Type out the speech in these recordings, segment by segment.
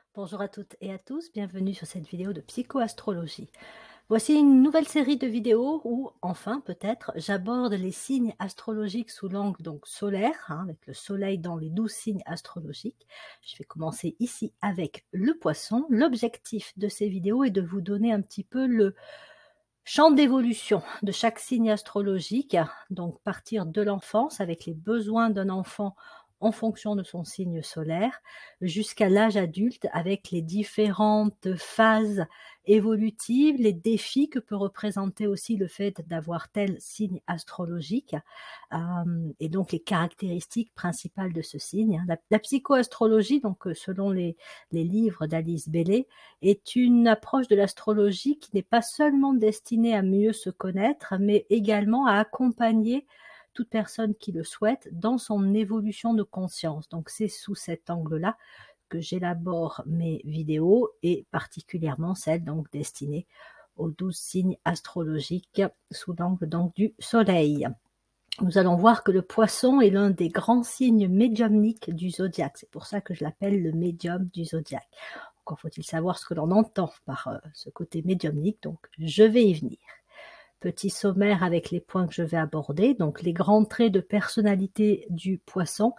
Bonjour à toutes et à tous, bienvenue sur cette vidéo de psychoastrologie. Voici une nouvelle série de vidéos où, enfin peut-être, j'aborde les signes astrologiques sous l'angle donc solaire, avec le soleil dans les 12 signes astrologiques. Je vais commencer ici avec le poisson. L'objectif de ces vidéos est de vous donner un petit peu le champ d'évolution de chaque signe astrologique, donc partir de l'enfance avec les besoins d'un enfant en fonction de son signe solaire, jusqu'à l'âge adulte avec les différentes phases évolutives, les défis que peut représenter aussi le fait d'avoir tel signe astrologique, et donc les caractéristiques principales de ce signe. La psychoastrologie, donc selon les livres d'Alice Bailey, est une approche de l'astrologie qui n'est pas seulement destinée à mieux se connaître, mais également à accompagner toute personne qui le souhaite dans son évolution de conscience. Donc c'est sous cet angle-là que j'élabore mes vidéos et particulièrement celles donc destinées aux 12 signes astrologiques sous l'angle donc du soleil. Nous allons voir que le poisson est l'un des grands signes médiumniques du zodiaque. C'est pour ça que je l'appelle le médium du zodiaque. Encore faut-il savoir ce que l'on entend par ce côté médiumnique, donc je vais y venir. Petit sommaire avec les points que je vais aborder. Donc les grands traits de personnalité du poisson.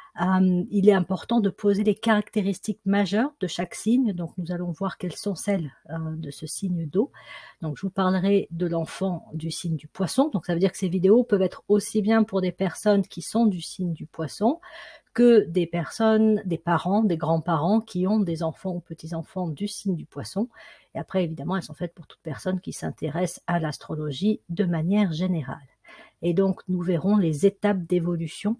Il est important de poser les caractéristiques majeures de chaque signe. Donc nous allons voir quelles sont celles de ce signe d'eau. Donc je vous parlerai de l'enfant du signe du poisson. Donc ça veut dire que ces vidéos peuvent être aussi bien pour des personnes qui sont du signe du poisson que des personnes, des parents, des grands-parents qui ont des enfants ou petits-enfants du signe du poisson. Et après, évidemment, elles sont faites pour toute personne qui s'intéresse à l'astrologie de manière générale. Et donc, nous verrons les étapes d'évolution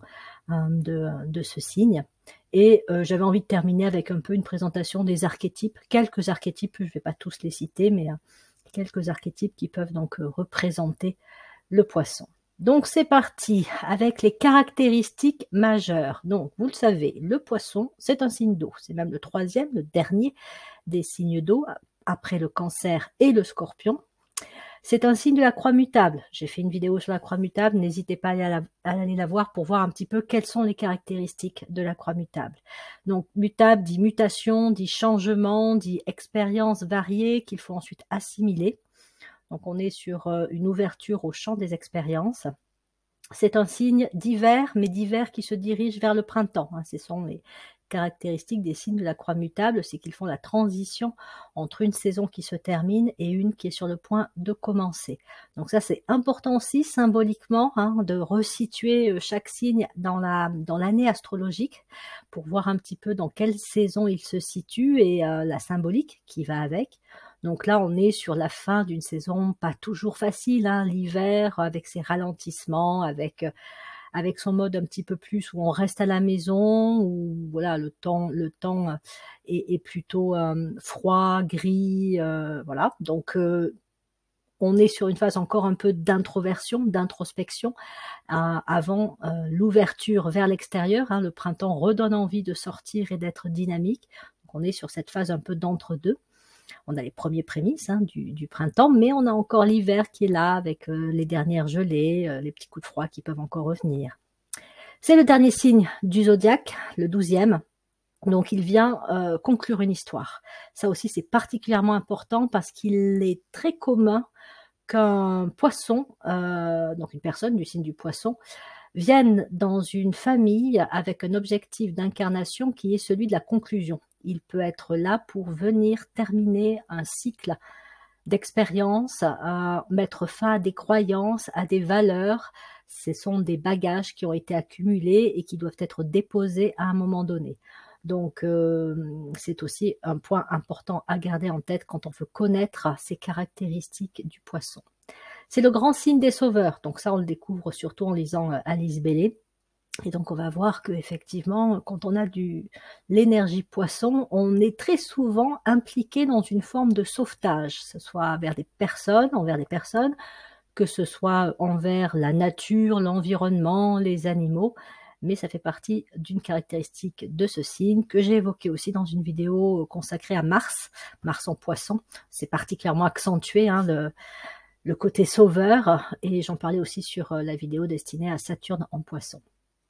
de ce signe. Et j'avais envie de terminer avec un peu une présentation des archétypes, quelques archétypes, je ne vais pas tous les citer, mais quelques archétypes qui peuvent donc représenter le poisson. Donc c'est parti avec les caractéristiques majeures. Donc vous le savez, le poisson, c'est un signe d'eau. C'est même le troisième, le dernier des signes d'eau, après le cancer et le scorpion. C'est un signe de la croix mutable. J'ai fait une vidéo sur la croix mutable, n'hésitez pas à aller la voir pour voir un petit peu quelles sont les caractéristiques de la croix mutable. Donc mutable dit mutation, dit changement, dit expérience variée qu'il faut ensuite assimiler. Donc on est sur une ouverture au champ des expériences. C'est un signe d'hiver, mais d'hiver qui se dirige vers le printemps. Ce sont les caractéristiques des signes de la croix mutable, c'est qu'ils font la transition entre une saison qui se termine et une qui est sur le point de commencer. Donc ça, c'est important aussi symboliquement de resituer chaque signe dans l'année astrologique pour voir un petit peu dans quelle saison il se situe et la symbolique qui va avec. Donc là, on est sur la fin d'une saison pas toujours facile, l'hiver avec ses ralentissements, avec son mode un petit peu plus où on reste à la maison, où voilà le temps est plutôt froid, gris, voilà. Donc on est sur une phase encore un peu d'introversion, d'introspection, avant l'ouverture vers l'extérieur. Le printemps redonne envie de sortir et d'être dynamique. Donc on est sur cette phase un peu d'entre-deux. On a les premiers prémices du printemps, mais on a encore l'hiver qui est là avec les dernières gelées, les petits coups de froid qui peuvent encore revenir. C'est le dernier signe du zodiaque, le 12e. Donc il vient conclure une histoire. Ça aussi c'est particulièrement important parce qu'il est très commun qu'un poisson, donc une personne du signe du poisson, vienne dans une famille avec un objectif d'incarnation qui est celui de la conclusion. Il peut être là pour venir terminer un cycle d'expérience, mettre fin à des croyances, à des valeurs. Ce sont des bagages qui ont été accumulés et qui doivent être déposés à un moment donné. Donc, c'est aussi un point important à garder en tête quand on veut connaître ces caractéristiques du poisson. C'est le grand signe des sauveurs. Donc ça, on le découvre surtout en lisant Alice Bailey. Et donc, on va voir qu'effectivement, quand on a l'énergie poisson, on est très souvent impliqué dans une forme de sauvetage, que ce soit envers des personnes, que ce soit envers la nature, l'environnement, les animaux. Mais ça fait partie d'une caractéristique de ce signe que j'ai évoqué aussi dans une vidéo consacrée à Mars, Mars en poisson. C'est particulièrement accentué, le côté sauveur, et j'en parlais aussi sur la vidéo destinée à Saturne en poisson.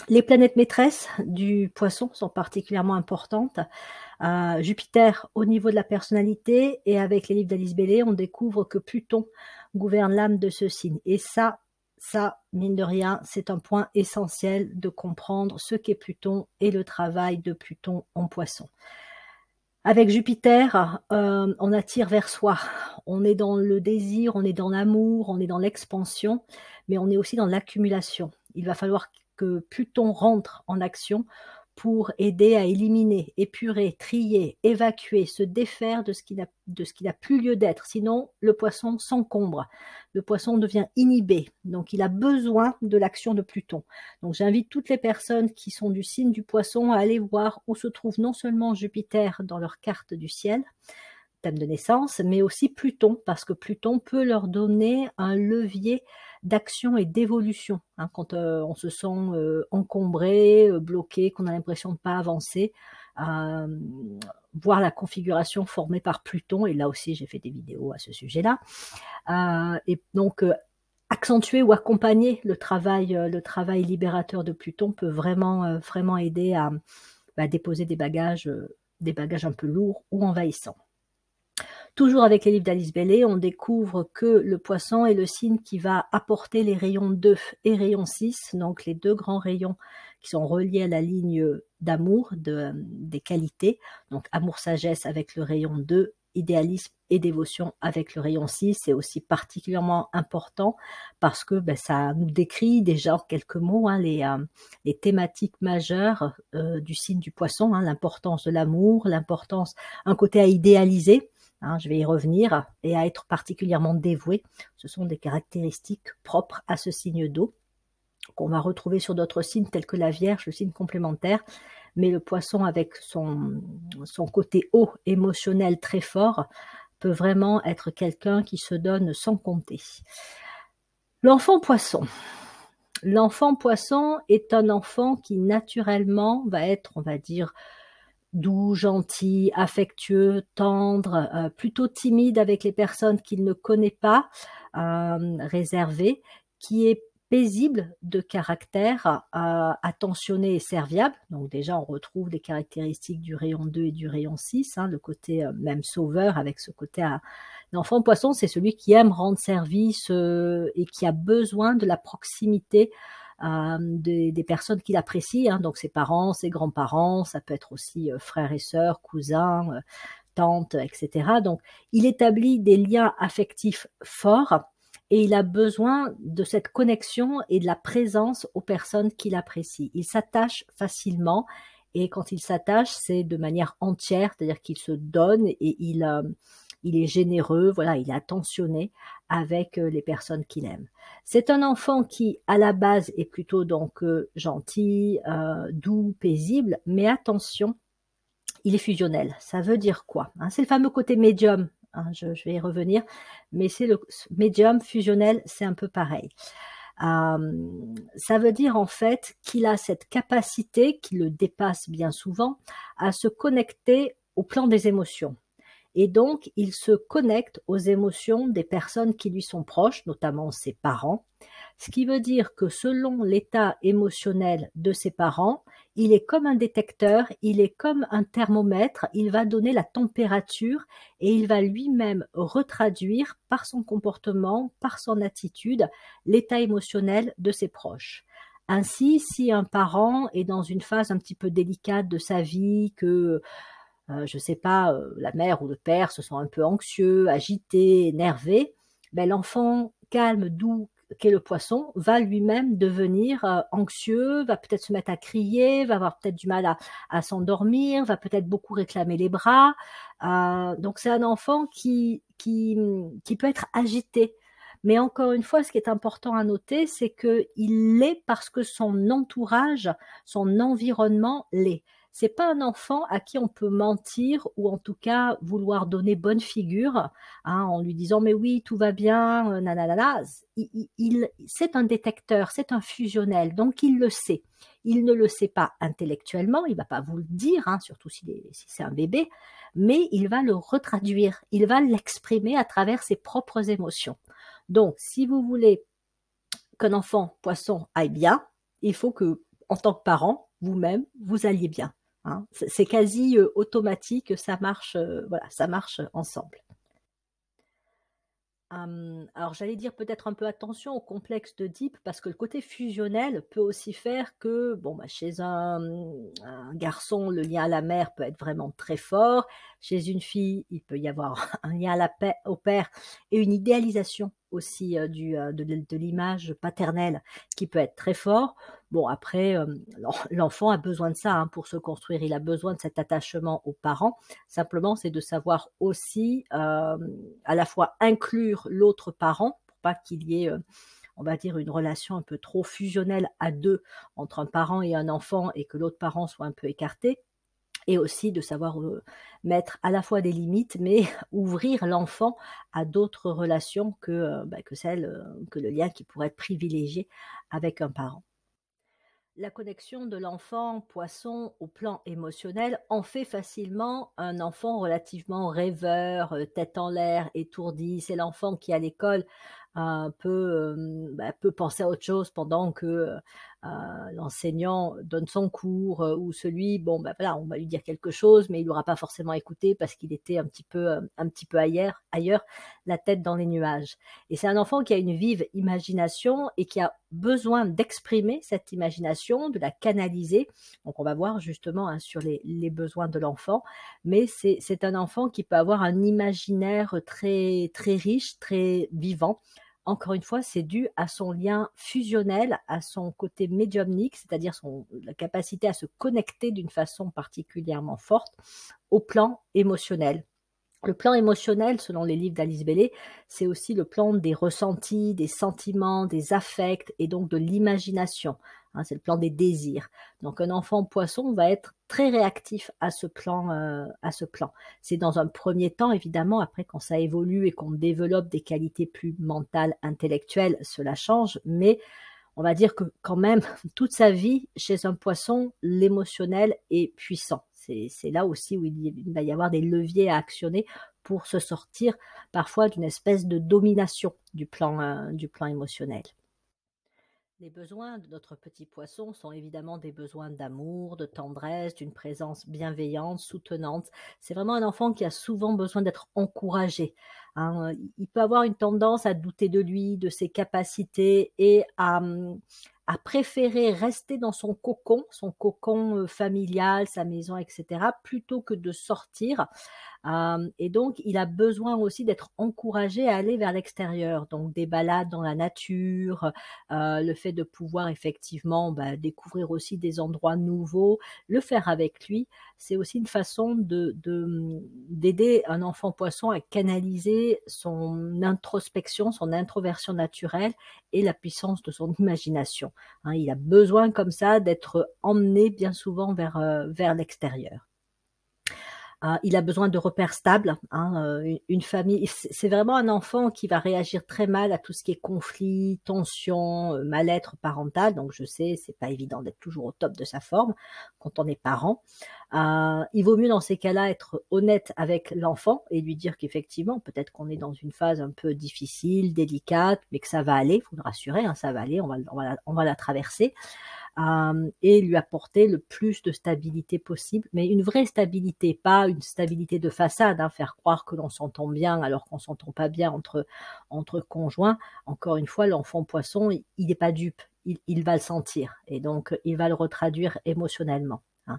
Les planètes maîtresses du Poisson sont particulièrement importantes. Jupiter au niveau de la personnalité, et avec les livres d'Alice Bailey, on découvre que Pluton gouverne l'âme de ce signe. Et ça, mine de rien, c'est un point essentiel de comprendre ce qu'est Pluton et le travail de Pluton en Poisson. Avec Jupiter, on attire vers soi. On est dans le désir, on est dans l'amour, on est dans l'expansion, mais on est aussi dans l'accumulation. Il va falloir que Pluton rentre en action pour aider à éliminer, épurer, trier, évacuer, se défaire de ce qui n'a plus lieu d'être. Sinon, le Poisson s'encombre. Le Poisson devient inhibé. Donc, il a besoin de l'action de Pluton. Donc, j'invite toutes les personnes qui sont du signe du Poisson à aller voir où se trouve non seulement Jupiter dans leur carte du ciel, thème de naissance, mais aussi Pluton, parce que Pluton peut leur donner un levier d'action et d'évolution. Hein, quand on se sent encombré, bloqué, qu'on a l'impression de ne pas avancer, voir la configuration formée par Pluton, et là aussi j'ai fait des vidéos à ce sujet-là, et donc accentuer ou accompagner le travail libérateur de Pluton peut vraiment, vraiment aider à déposer des bagages un peu lourds ou envahissants. Toujours avec les livres d'Alice Bailey, on découvre que le Poisson est le signe qui va apporter les rayons 2 et rayon 6, donc les deux grands rayons qui sont reliés à la ligne d'amour, des qualités, donc amour-sagesse avec le rayon 2, idéalisme et dévotion avec le rayon 6. C'est aussi particulièrement important parce que ça nous décrit déjà en quelques mots les thématiques majeures du signe du Poisson, l'importance de l'amour, l'importance, un côté à idéaliser, je vais y revenir, et à être particulièrement dévoué. Ce sont des caractéristiques propres à ce signe d'eau qu'on va retrouver sur d'autres signes tels que la Vierge, le signe complémentaire, mais le Poisson avec son côté eau émotionnel très fort peut vraiment être quelqu'un qui se donne sans compter. L'enfant Poisson. L'enfant Poisson est un enfant qui naturellement va être, on va dire, doux, gentil, affectueux, tendre, plutôt timide avec les personnes qu'il ne connaît pas, réservé, qui est paisible de caractère, attentionné et serviable. Donc déjà, on retrouve des caractéristiques du rayon 2 et du rayon 6, le côté même sauveur, avec ce côté... L'enfant Poisson, c'est celui qui aime rendre service et qui a besoin de la proximité des personnes qu'il apprécie, donc ses parents, ses grands-parents, ça peut être aussi frères et sœurs, cousins, tantes, etc. Donc, il établit des liens affectifs forts et il a besoin de cette connexion et de la présence aux personnes qu'il apprécie. Il s'attache facilement, et quand il s'attache, c'est de manière entière, c'est-à-dire qu'il se donne et il est généreux, voilà, il est attentionné avec les personnes qu'il aime. C'est un enfant qui, à la base, est plutôt donc gentil, doux, paisible, mais attention, il est fusionnel. Ça veut dire quoi? C'est le fameux côté médium, je vais y revenir, mais c'est le médium fusionnel, c'est un peu pareil. Ça veut dire en fait qu'il a cette capacité, qui le dépasse bien souvent, à se connecter au plan des émotions. Et donc, il se connecte aux émotions des personnes qui lui sont proches, notamment ses parents, ce qui veut dire que selon l'état émotionnel de ses parents, il est comme un détecteur, il est comme un thermomètre, il va donner la température et il va lui-même retraduire par son comportement, par son attitude, l'état émotionnel de ses proches. Ainsi, si un parent est dans une phase un petit peu délicate de sa vie, que je ne sais pas, la mère ou le père se sent un peu anxieux, agité, énervé, l'enfant calme, doux, qu'est le Poisson, va lui-même devenir anxieux, va peut-être se mettre à crier, va avoir peut-être du mal à s'endormir, va peut-être beaucoup réclamer les bras. Donc c'est un enfant qui peut être agité. Mais encore une fois, ce qui est important à noter, c'est qu'il l'est parce que son entourage, son environnement l'est. C'est pas un enfant à qui on peut mentir ou en tout cas vouloir donner bonne figure, en lui disant mais oui tout va bien, nanana. C'est un détecteur, c'est un fusionnel, donc il le sait. Il ne le sait pas intellectuellement, il va pas vous le dire, surtout si c'est un bébé, mais il va le retraduire, il va l'exprimer à travers ses propres émotions. Donc si vous voulez qu'un enfant Poisson aille bien, il faut que en tant que parent, vous-même, vous alliez bien, hein. C'est quasi automatique, voilà, ça marche ensemble. Alors j'allais dire peut-être un peu attention au complexe d'Oedipe parce que le côté fusionnel peut aussi faire que, bon, bah, chez un garçon, le lien à la mère peut être vraiment très fort. Chez une fille, il peut y avoir un lien à au père et une idéalisation aussi, de l'image paternelle qui peut être très fort. Bon après, l'enfant a besoin de ça, hein, pour se construire. Il a besoin de cet attachement aux parents. Simplement, c'est de savoir aussi, à la fois inclure l'autre parent pour pas qu'il y ait, on va dire une relation un peu trop fusionnelle à 2 entre un parent et un enfant et que l'autre parent soit un peu écarté et aussi de savoir, mettre à la fois des limites, mais ouvrir l'enfant à d'autres relations que celles, que le lien qui pourrait être privilégié avec un parent. La connexion de l'enfant poisson au plan émotionnel en fait facilement un enfant relativement rêveur, tête en l'air, étourdi. C'est l'enfant qui à l'école, peut penser à autre chose pendant que, l'enseignant donne son cours, ou celui, bon, bah, voilà, on va lui dire quelque chose, mais il n'aura pas forcément écouté parce qu'il était un petit peu ailleurs, la tête dans les nuages. Et c'est un enfant qui a une vive imagination et qui a besoin d'exprimer cette imagination, de la canaliser. Donc on va voir justement, hein, sur les besoins de l'enfant, mais c'est un enfant qui peut avoir un imaginaire très, très riche, très vivant. Encore une fois, c'est dû à son lien fusionnel, à son côté médiumnique, c'est-à-dire la capacité à se connecter d'une façon particulièrement forte au plan émotionnel. Le plan émotionnel, selon les livres d'Alice Bailey, c'est aussi le plan des ressentis, des sentiments, des affects et donc de l'imagination, hein, c'est le plan des désirs. Donc un enfant poisson va être très réactif à ce plan. C'est dans un premier temps, évidemment, après quand ça évolue et qu'on développe des qualités plus mentales, intellectuelles, cela change, mais on va dire que quand même, toute sa vie, chez un poisson, l'émotionnel est puissant. C'est là aussi où il va y avoir des leviers à actionner pour se sortir parfois d'une espèce de domination du plan émotionnel. Les besoins de notre petit poisson sont évidemment des besoins d'amour, de tendresse, d'une présence bienveillante, soutenante. C'est vraiment un enfant qui a souvent besoin d'être encouragé, hein. Il peut avoir une tendance à douter de lui, de ses capacités et à préférer rester dans son cocon familial, sa maison, etc., plutôt que de sortir. Et donc, il a besoin aussi d'être encouragé à aller vers l'extérieur, donc des balades dans la nature, le fait de pouvoir effectivement, bah, découvrir aussi des endroits nouveaux, le faire avec lui, c'est aussi une façon d'aider un enfant poisson à canaliser son introspection, son introversion naturelle et la puissance de son imagination, hein. Il a besoin comme ça d'être emmené bien souvent vers l'extérieur. Il a besoin de repères stables, hein, une famille c'est vraiment un enfant qui va réagir très mal à tout ce qui est conflit, tension, mal-être parental. Donc je sais, c'est pas évident d'être toujours au top de sa forme quand on est parent. Il vaut mieux dans ces cas-là être honnête avec l'enfant et lui dire qu'effectivement, peut-être qu'on est dans une phase un peu difficile, délicate, mais que ça va aller. Il faut le rassurer, hein, ça va aller, on va la traverser. Et lui apporter le plus de stabilité possible, mais une vraie stabilité, pas une stabilité de façade, hein, faire croire que l'on s'entend bien alors qu'on s'entend pas bien entre conjoints. Encore une fois, l'enfant poisson, il n'est pas dupe, il va le sentir et donc il va le retraduire émotionnellement, hein.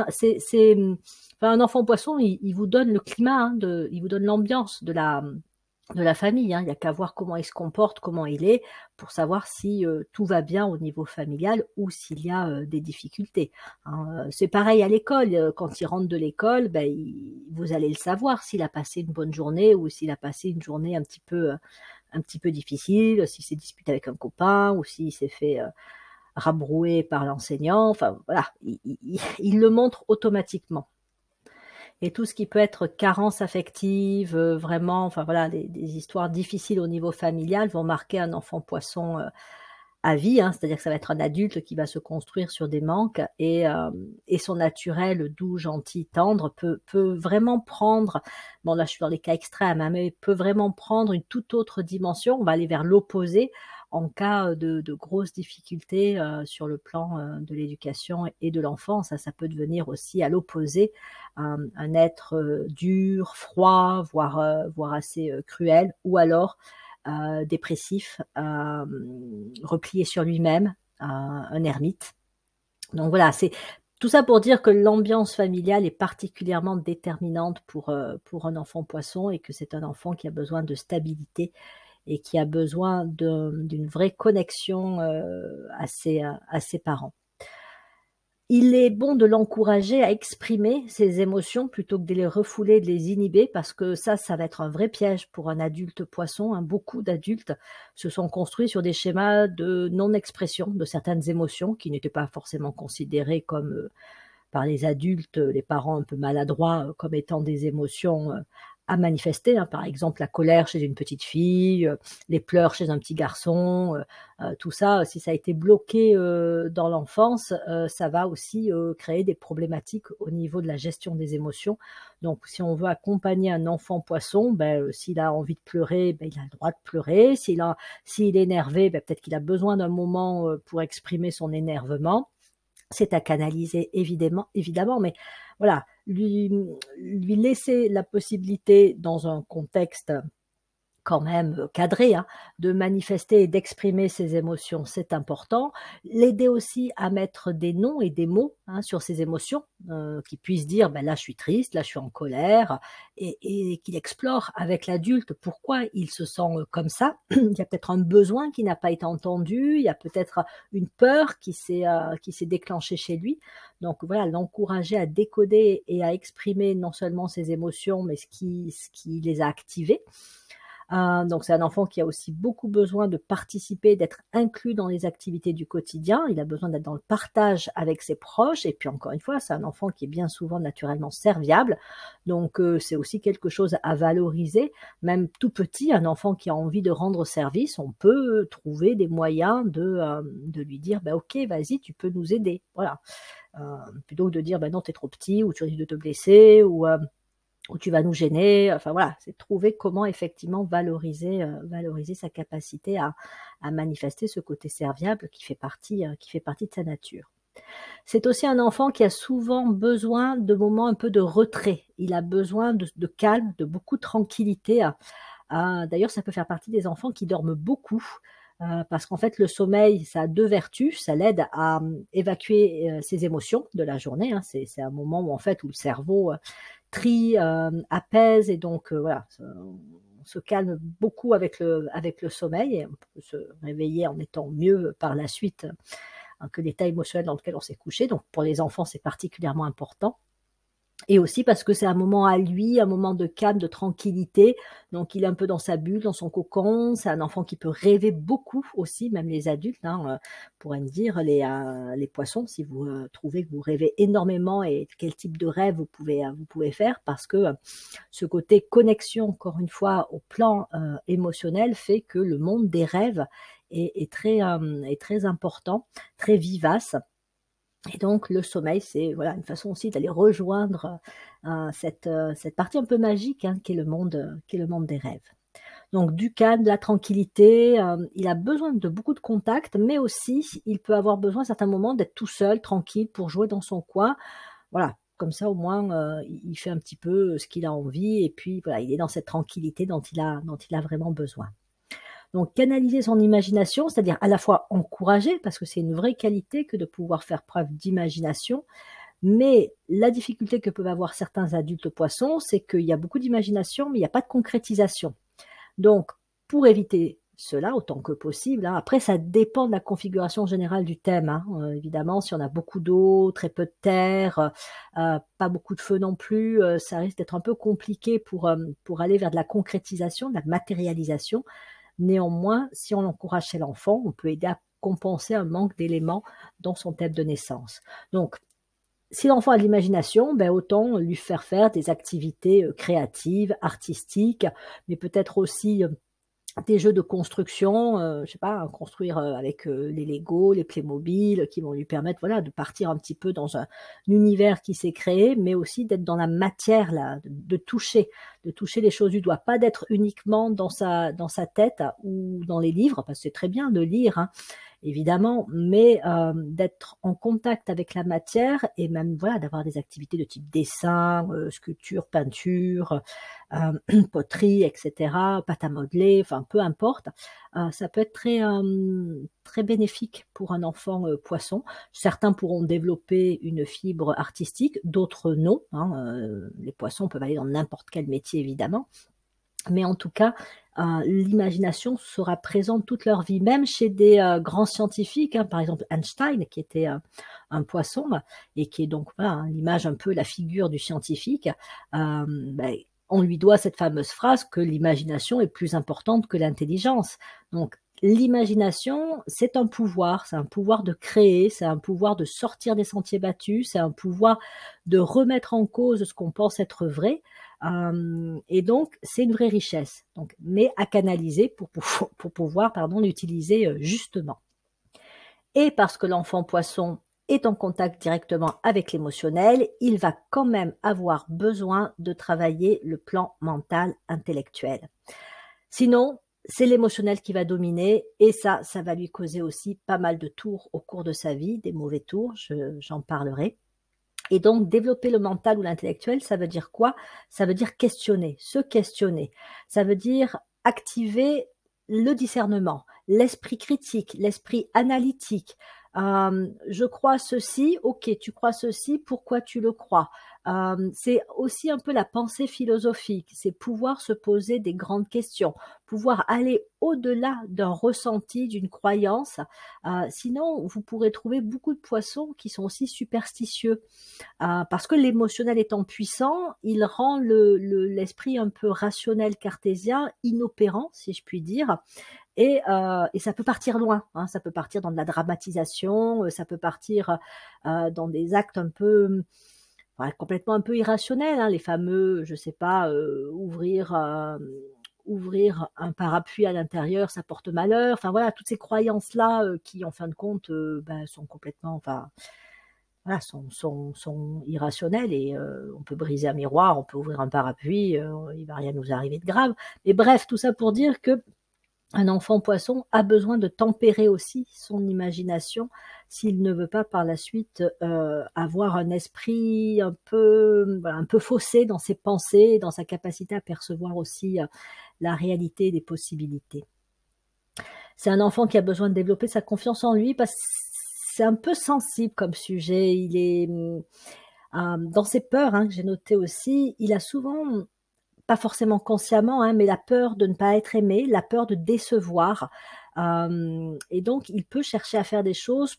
Enfin, un enfant poisson, il vous donne le climat, hein, il vous donne l'ambiance de la famille, hein. Il y a qu'à voir comment il se comporte, comment il est, pour savoir si, tout va bien au niveau familial ou s'il y a, des difficultés, hein. C'est pareil à l'école, quand il rentre de l'école, ben, vous allez le savoir s'il a passé une bonne journée ou s'il a passé une journée un petit peu difficile, s'il s'est disputé avec un copain ou s'il s'est fait, rabrouer par l'enseignant, enfin voilà, il le montre automatiquement. Et tout ce qui peut être carence affective, vraiment, enfin voilà, des histoires difficiles au niveau familial vont marquer un enfant poisson, à vie, hein. C'est-à-dire que ça va être un adulte qui va se construire sur des manques et son naturel doux, gentil, tendre peut vraiment prendre, bon là je suis dans les cas extrêmes, hein, mais peut vraiment prendre une toute autre dimension. On va aller vers l'opposé en cas de grosses difficultés sur le plan de l'éducation et de l'enfant. Ça peut devenir aussi à l'opposé un être dur, froid, voire assez cruel, ou alors dépressif, replié sur lui-même, un ermite. Donc voilà, c'est tout ça pour dire que l'ambiance familiale est particulièrement déterminante pour un enfant poisson, et que c'est un enfant qui a besoin de stabilité et qui a besoin d'une vraie connexion à ses parents. Il est bon de l'encourager à exprimer ses émotions plutôt que de les refouler, de les inhiber, parce que ça va être un vrai piège pour un adulte poisson, hein. Beaucoup d'adultes se sont construits sur des schémas de non-expression de certaines émotions qui n'étaient pas forcément considérées comme, par les adultes, les parents un peu maladroits, comme étant des émotions, à manifester, hein. Par exemple, la colère chez une petite fille, les pleurs chez un petit garçon, tout ça, si ça a été bloqué, dans l'enfance, ça va aussi, créer des problématiques au niveau de la gestion des émotions. Donc si on veut accompagner un enfant poisson, s'il a envie de pleurer, il a le droit de pleurer. S'il est énervé, peut-être qu'il a besoin d'un moment, pour exprimer son énervement. C'est à canaliser évidemment, mais voilà, lui laisser la possibilité dans un contexte quand même cadré, hein, de manifester et d'exprimer ses émotions, c'est important. L'aider aussi à mettre des noms et des mots, hein, sur ses émotions, qu'il puisse dire: «Là, je suis triste, là, je suis en colère», et qu'il explore avec l'adulte pourquoi il se sent, comme ça. Il y a peut-être un besoin qui n'a pas été entendu, il y a peut-être une peur qui s'est déclenchée chez lui. Donc voilà, l'encourager à décoder et à exprimer non seulement ses émotions, mais ce qui les a activées. Donc c'est un enfant qui a aussi beaucoup besoin de participer, d'être inclus dans les activités du quotidien. Il a besoin d'être dans le partage avec ses proches, et puis encore une fois, c'est un enfant qui est bien souvent naturellement serviable. Donc c'est aussi quelque chose à valoriser. Même tout petit, un enfant qui a envie de rendre service, on peut trouver des moyens de lui dire: «OK, vas-y, tu peux nous aider». Voilà, heu, plutôt que de dire: «Non, tu es trop petit» ou «Tu risques de te blesser» ou «Tu vas nous gêner», enfin voilà, c'est de trouver comment effectivement valoriser sa capacité à manifester ce côté serviable qui fait partie de sa nature. C'est aussi un enfant qui a souvent besoin de moments un peu de retrait. Il a besoin de calme, de beaucoup de tranquillité. D'ailleurs, ça peut faire partie des enfants qui dorment beaucoup, parce qu'en fait, le sommeil, ça a 2 vertus. Ça l'aide à, évacuer, ses émotions de la journée, hein. C'est un moment où en fait, où le cerveau, trie, apaise, et donc voilà, on se calme beaucoup avec le sommeil, et on peut se réveiller en étant mieux par la suite, que l'état émotionnel dans lequel on s'est couché. Donc pour les enfants, c'est particulièrement important. Et aussi parce que c'est un moment à lui, un moment de calme, de tranquillité. Donc il est un peu dans sa bulle, dans son cocon. C'est un enfant qui peut rêver beaucoup aussi, même les adultes, hein, pourraient me dire, les poissons, si vous, trouvez que vous rêvez énormément, et quel type de rêve vous pouvez faire. Parce que, ce côté connexion, encore une fois, au plan, émotionnel, fait que le monde des rêves est très important, très vivace. Et donc le sommeil, c'est voilà une façon aussi d'aller rejoindre, cette partie un peu magique, hein, qui est le monde des rêves. Donc du calme, de la tranquillité, il a besoin de beaucoup de contact, mais aussi il peut avoir besoin à certains moments d'être tout seul, tranquille, pour jouer dans son coin. Voilà, comme ça au moins, il fait un petit peu ce qu'il a envie, et puis voilà, il est dans cette tranquillité dont il a vraiment besoin. Donc canaliser son imagination, c'est-à-dire à la fois encourager, parce que c'est une vraie qualité que de pouvoir faire preuve d'imagination, mais la difficulté que peuvent avoir certains adultes poissons, c'est qu'il y a beaucoup d'imagination, mais il y a pas de concrétisation. Donc pour éviter cela autant que possible, hein, après ça dépend de la configuration générale du thème, hein, évidemment, si on a beaucoup d'eau, très peu de terre, pas beaucoup de feu non plus, ça risque d'être un peu compliqué pour aller vers de la concrétisation, de la matérialisation. Néanmoins, si on l'encourage chez l'enfant, on peut aider à compenser un manque d'éléments dans son thème de naissance. Donc, si l'enfant a de l'imagination, autant lui faire des activités, créatives, artistiques, mais peut-être aussi, des jeux de construction, je sais pas, construire, avec, les Lego, les Playmobil, qui vont lui permettre, voilà, de partir un petit peu dans un univers qui s'est créé, mais aussi d'être dans la matière là, de toucher. de toucher les choses du doigt, pas d'être uniquement dans sa tête ou dans les livres, parce que c'est très bien de lire, hein, évidemment, mais d'être en contact avec la matière et même voilà, d'avoir des activités de type dessin, sculpture, peinture, poterie, etc., pâte à modeler, enfin peu importe. Ça peut être très bénéfique pour un enfant poisson. Certains pourront développer une fibre artistique, d'autres non, hein. Les poissons peuvent aller dans n'importe quel métier évidemment, mais en tout cas, l'imagination sera présente toute leur vie, même chez des grands scientifiques, hein, par exemple Einstein, qui était un poisson et qui est donc voilà, hein, l'image un peu, la figure du scientifique. Ben, on lui doit cette fameuse phrase que l'imagination est plus importante que l'intelligence. Donc, l'imagination, c'est un pouvoir de créer, c'est un pouvoir de sortir des sentiers battus, c'est un pouvoir de remettre en cause ce qu'on pense être vrai. Et donc, c'est une vraie richesse, donc, mais à canaliser pour pouvoir pardon, l'utiliser justement. Et parce que l'enfant poisson est en contact directement avec l'émotionnel, il va quand même avoir besoin de travailler le plan mental intellectuel. Sinon, c'est l'émotionnel qui va dominer et ça va lui causer aussi pas mal de tours au cours de sa vie, des mauvais tours, j'en parlerai. Et donc, développer le mental ou l'intellectuel, ça veut dire quoi? Ça veut dire questionner, se questionner. Ça veut dire activer le discernement, l'esprit critique, l'esprit analytique. Je crois ceci, ok, tu crois ceci, pourquoi tu le crois? C'est aussi un peu la pensée philosophique, c'est pouvoir se poser des grandes questions, pouvoir aller au-delà d'un ressenti, d'une croyance. Sinon, vous pourrez trouver beaucoup de poissons qui sont aussi superstitieux. Parce que l'émotionnel étant puissant, il rend l'esprit un peu rationnel cartésien inopérant, si je puis dire, et ça peut partir loin, hein, ça peut partir dans de la dramatisation, ça peut partir dans des actes un peu, ouais, complètement un peu irrationnels, hein, les fameux, je sais pas, ouvrir un parapluie à l'intérieur, ça porte malheur. Enfin voilà, toutes ces croyances-là qui, en fin de compte, ben, sont complètement, enfin, voilà, sont irrationnels et on peut briser un miroir, on peut ouvrir un parapluie, il va rien nous arriver de grave. Mais bref, tout ça pour dire que un enfant poisson a besoin de tempérer aussi son imagination s'il ne veut pas par la suite avoir un esprit un peu, voilà, un peu faussé dans ses pensées, dans sa capacité à percevoir aussi la réalité des possibilités. C'est un enfant qui a besoin de développer sa confiance en lui parce que c'est un peu sensible comme sujet. Il est dans ses peurs, hein, que j'ai noté aussi, il a souvent, pas forcément consciemment, hein, mais la peur de ne pas être aimé, la peur de décevoir. Et donc, il peut chercher à faire des choses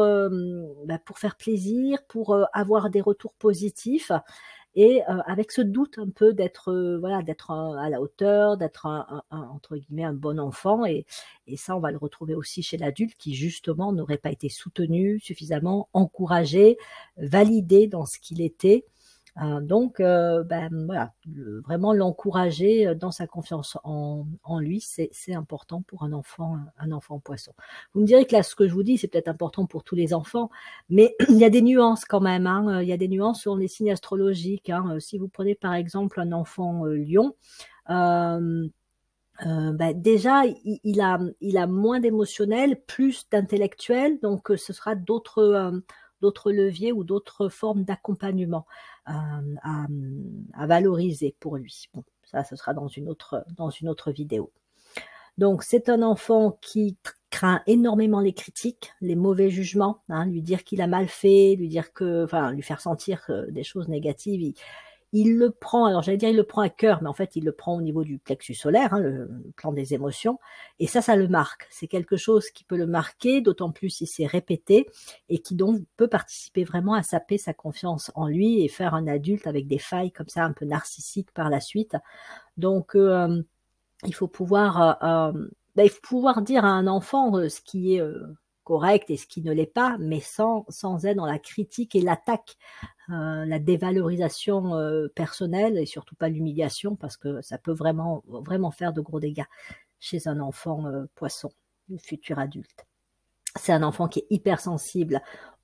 pour faire plaisir, pour avoir des retours positifs. Et avec ce doute un peu d'être voilà, d'être à la hauteur, d'être entre guillemets un bon enfant. Et ça, on va le retrouver aussi chez l'adulte qui justement n'aurait pas été soutenu suffisamment, encouragé, validé dans ce qu'il était. Donc, ben, voilà, vraiment l'encourager dans sa confiance en lui, c'est important pour un enfant poisson. Vous me direz que là, ce que je vous dis, c'est peut-être important pour tous les enfants, mais il y a des nuances quand même, hein, il y a des nuances sur les signes astrologiques, hein. Si vous prenez par exemple un enfant lion, euh, ben, déjà, il a moins d'émotionnel, plus d'intellectuel, donc ce sera d'autres leviers ou d'autres formes d'accompagnement euh, à, à valoriser pour lui. Bon, ça, ce sera dans une autre vidéo. Donc, c'est un enfant qui craint énormément les critiques, les mauvais jugements, hein, lui dire qu'il a mal fait, lui dire que, enfin, lui faire sentir des choses négatives. Il le prend, alors j'allais dire il le prend à cœur, mais en fait il le prend au niveau du plexus solaire, hein, le plan des émotions, et ça le marque. C'est quelque chose qui peut le marquer, d'autant plus si c'est répété, et qui donc peut participer vraiment à saper sa confiance en lui et faire un adulte avec des failles comme ça un peu narcissiques par la suite. Donc il faut pouvoir, il faut pouvoir dire à un enfant ce qui est correct et ce qui ne l'est pas, mais sans être dans la critique et l'attaque, la dévalorisation personnelle et surtout pas l'humiliation parce que ça peut vraiment faire de gros dégâts chez un enfant poisson, le futur adulte. C'est un enfant qui est hypersensible